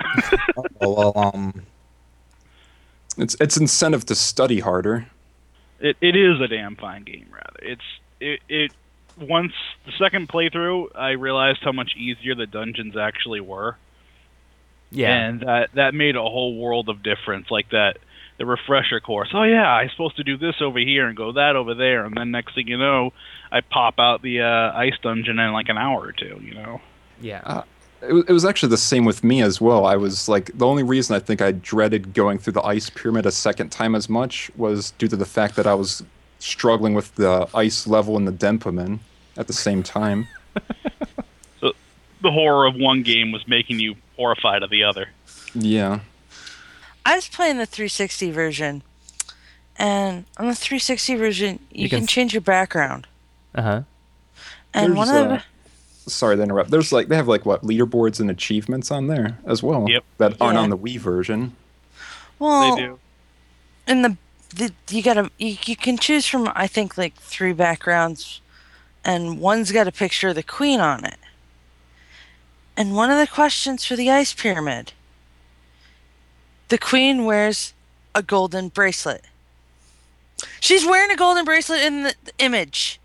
It's incentive to study harder. It is a damn fine game, rather. It once the second playthrough, I realized how much easier the dungeons actually were. Yeah. And that made a whole world of difference. Like the refresher course. Oh yeah, I'm supposed to do this over here and go that over there, and then next thing you know, I pop out the ice dungeon in like an hour or two. You know. Yeah. It was actually the same with me as well. I was like, the only reason I think I dreaded going through the Ice Pyramid a second time as much was due to the fact that I was struggling with the ice level in the Denpaman at the same time. So the horror of one game was making you horrified of the other. Yeah. I was playing the 360 version, and on the 360 version, you can change your background. Uh-huh. And one of the... Sorry to interrupt. They have like what, leaderboards and achievements on there as well. Yep. That aren't on the Wii version. Well, They do. in you can choose from, I think, like 3 backgrounds, and one's got a picture of the queen on it. And one of the questions for the Ice Pyramid, the queen wears a golden bracelet. She's wearing a golden bracelet in the image.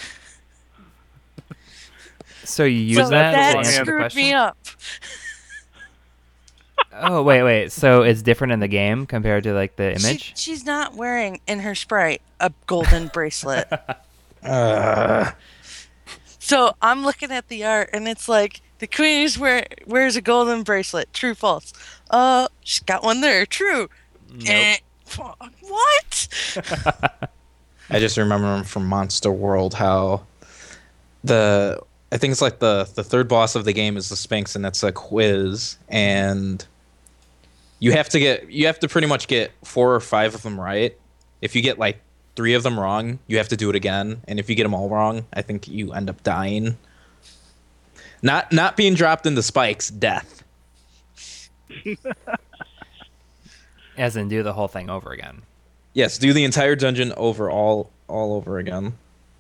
So you use that to that answer the screwed question? me up. Oh, wait. So it's different in the game compared to like the image? She's not wearing in her sprite a golden bracelet. So I'm looking at the art, and it's like the queen wears a golden bracelet. True, false? She's got one there. True. Nope. What? I just remember from Monster World how I think it's like the third boss of the game is the Sphinx, and it's a quiz, and you have to pretty much get 4 or 5 of them right. If you get like 3 of them wrong, you have to do it again, and if you get them all wrong, I think you end up dying. Not being dropped into spikes, death. As in do the whole thing over again. Yes, do the entire dungeon over all over again.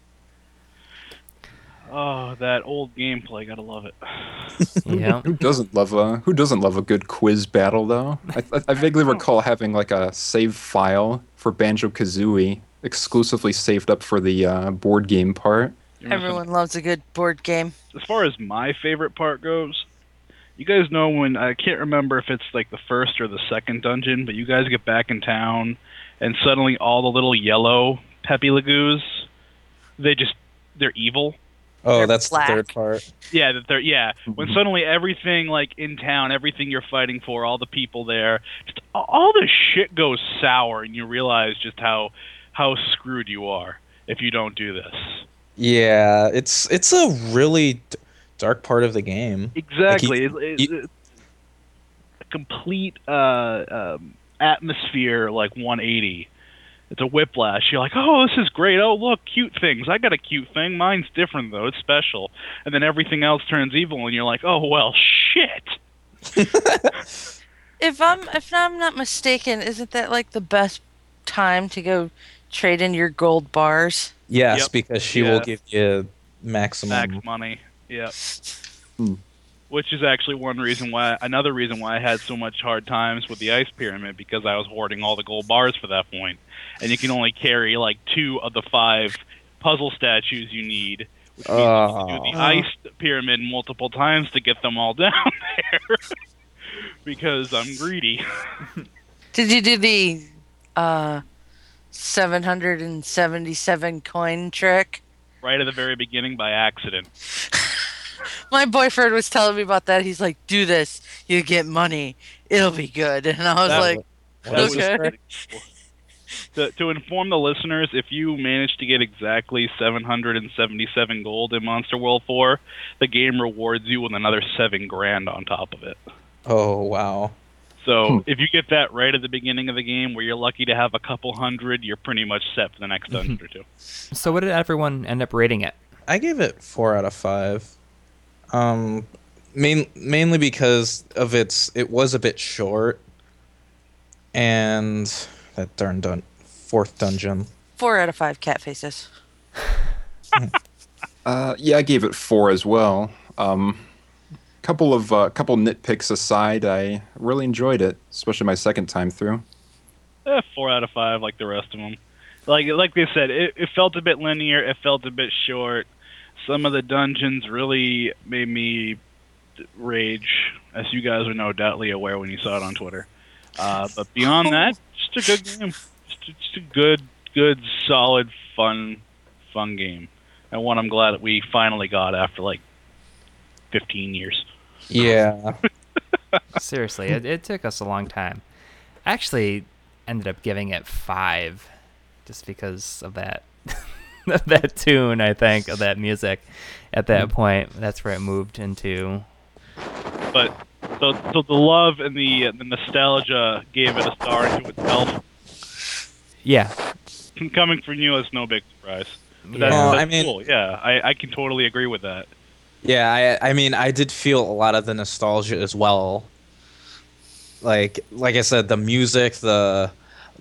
Oh, that old gameplay. Gotta love it. Yeah. Who doesn't love a good quiz battle though? I vaguely recall having like a save file for Banjo-Kazooie exclusively saved up for the board game part. Everyone loves a good board game. As far as my favorite part goes, you guys know when, I can't remember if it's like the first or the second dungeon, but you guys get back in town and suddenly all the little yellow Peppy Lagoos, they're evil. Oh, They're that's black. the third part. Yeah, when suddenly everything like in town, everything you're fighting for, all the people there, just all the shit goes sour, and you realize just how screwed you are if you don't do this. Yeah, it's a really dark part of the game. Exactly. Like it's a complete atmosphere, like 180. It's a whiplash. You're like, oh, this is great. Oh, look, cute things. I got a cute thing. Mine's different, though. It's special. And then everything else turns evil, and you're like, oh, well, shit. If I'm not mistaken, isn't that like the best time to go trade in your gold bars? Yes, Yep. because she will give you maximum. Max money. Yep. which is actually another reason why I had so much hard times with the ice pyramid, because I was hoarding all the gold bars for that point, and you can only carry like 2 of the 5 puzzle statues you need, which means you have to do the ice pyramid multiple times to get them all down there, because I'm greedy. Did you do the 777 coin trick? Right at the very beginning by accident. My boyfriend was telling me about that. He's like, "Do this, you get money. It'll be good." And I was like, "Okay." To inform the listeners, if you manage to get exactly 777 gold in Monster World 4, the game rewards you with another $7,000 on top of it. Oh, wow. So if you get that right at the beginning of the game, where you're lucky to have a couple hundred, you're pretty much set for the next dungeon or two. So what did everyone end up rating it? I gave it 4 out of 5. Mainly because of it was a bit short, and that darn 4th dungeon. 4 out of 5 cat faces. Yeah, I gave it 4 as well. Couple nitpicks aside, I really enjoyed it, especially my second time through. 4 out of 5, like the rest of them. Like they said, it felt a bit linear. It felt a bit short. Some of the dungeons really made me rage, as you guys are no doubtly aware when you saw it on Twitter. But beyond that, just a good game. Just a good, solid, fun game. And one I'm glad that we finally got after like 15 years. Yeah. Seriously, it took us a long time. I actually ended up giving it 5 just because of that that tune, I think, of that music at that point. That's where it moved into. But so the love and the nostalgia gave it a star into itself. Yeah. Coming from you is no big surprise. But Yeah. that's cool. Yeah, I can totally agree with that. Yeah, I mean, I did feel a lot of the nostalgia as well. Like I said, the music, the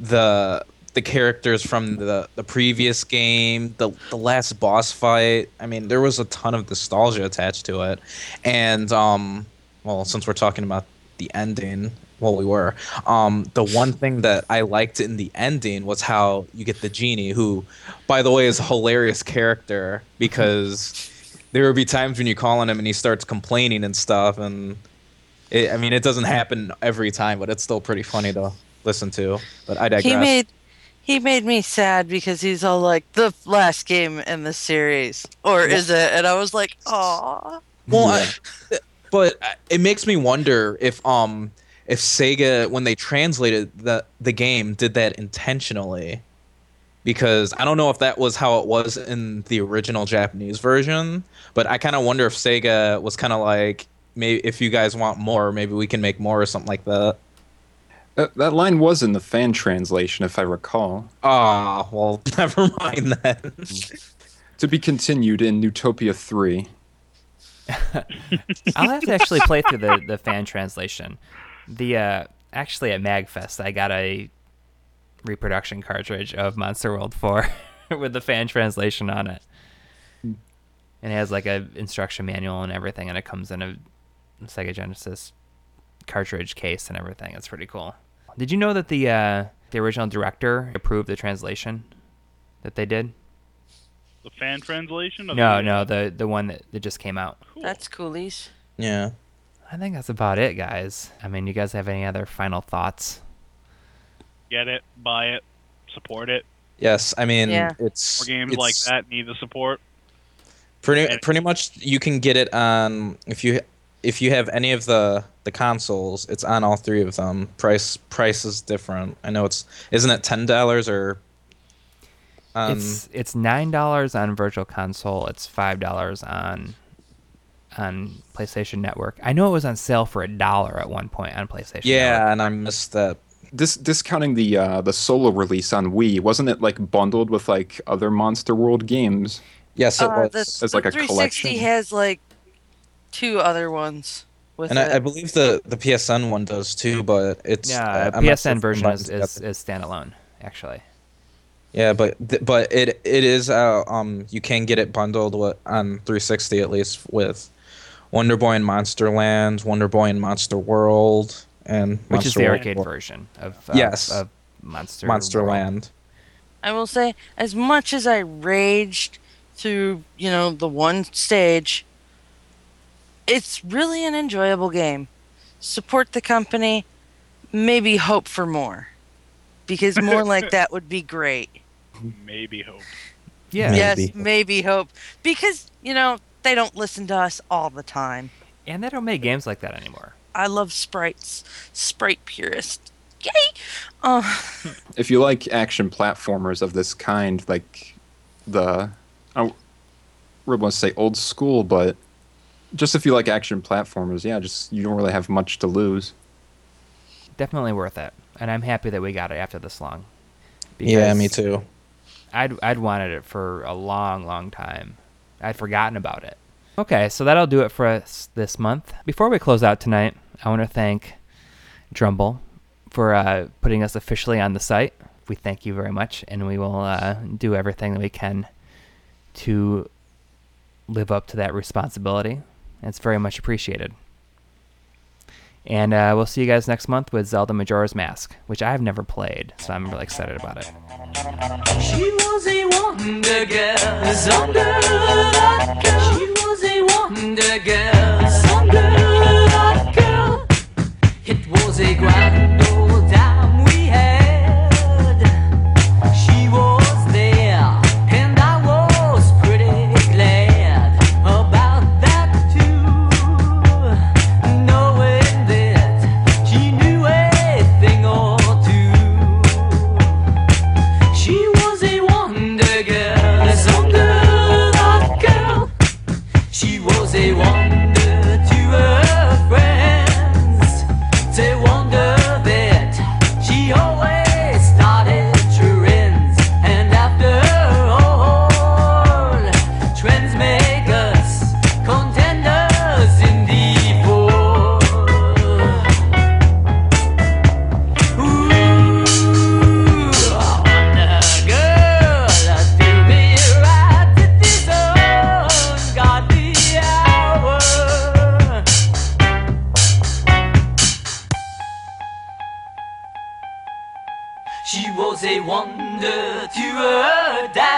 characters from the previous game, the last boss fight. I mean, there was a ton of nostalgia attached to it. And well, since we're talking about the ending, the one thing that I liked in the ending was how you get the genie, who, by the way, is a hilarious character, because there will be times when you call on him and he starts complaining and stuff, and it doesn't happen every time, but it's still pretty funny to listen to. But I digress. He made me sad because he's all like, the last game in the series, or is it? And I was like, "Aw." Well, but it makes me wonder if Sega, when they translated the game, did that intentionally, because I don't know if that was how it was in the original Japanese version, but I kind of wonder if Sega was kind of like, maybe if you guys want more, maybe we can make more or something like that. That line was in the fan translation, if I recall. Ah, well, never mind then. To be continued in Utopia 3. I'll have to actually play through the fan translation. Actually at MagFest, I got a reproduction cartridge of Monster World 4 with the fan translation on it. And it has like a instruction manual and everything, and it comes in a Sega Genesis cartridge case and everything. It's pretty cool. Did you know that the original director approved the translation that they did? The fan translation? No, the one that just came out. Cool. That's coolies. Yeah. I think that's about it, guys. I mean, you guys have any other final thoughts? Get it, buy it, support it. Yes, I mean, Yeah. it's More games it's like that need the support. Pretty much, you can get it on if you have any of the consoles. It's on all 3 of them. Price is different. I know isn't it $10 or? It's $9 on Virtual Console. It's $5 on PlayStation Network. I know it was on sale for $1 at one point on PlayStation. Yeah, Network. and I missed that. Discounting the solo release on Wii, wasn't it like bundled with like other Monster World games? Yes, it was. It's like a 360 collection. has like 2 other ones with And it. I believe the PSN one does too, but it's Yeah, I'm not sure PSN if version combined is together. standalone, actually. Yeah, but it is you can get it bundled on 360 at least with Wonder Boy in Monster Land, Wonder Boy in Monster World, and Which is Monster the World arcade 4. version of Yes. of Monster World. Land. I will say, as much as I raged through, the one stage, it's really an enjoyable game. Support the company, maybe hope for more. Because more like that would be great. Maybe hope. Yeah. Yes, maybe hope. Because, they don't listen to us all the time. And they don't make games like that anymore. I love sprites. Sprite purist. Yay! If you like action platformers of this kind, like I don't really want to say old school, but just if you like action platformers, yeah, you don't really have much to lose. Definitely worth it. And I'm happy that we got it after this long. Yeah, me too. I'd wanted it for a long, long time. I'd forgotten about it. Okay, so that'll do it for us this month. Before we close out tonight, I want to thank Drumble for putting us officially on the site. We thank you very much, and we will do everything that we can to live up to that responsibility. It's very much appreciated. And we'll see you guys next month with Zelda Majora's Mask, which I've never played, so I'm really excited about it. She was a wonder girl, Zelda that girl. She was a wonder girl, Zelda that girl. It was a grand old time we had. She was there, and I was pretty glad about that too. Knowing that she knew a thing or two. She was a wonder girl, Zelda that girl. She was a wonder to her friends. They wonder that she always started trends, and after all, trends make us contenders in the fall. Ooh, wonder girl, fill me right at this ungodly hour. She was a wonder to her dad.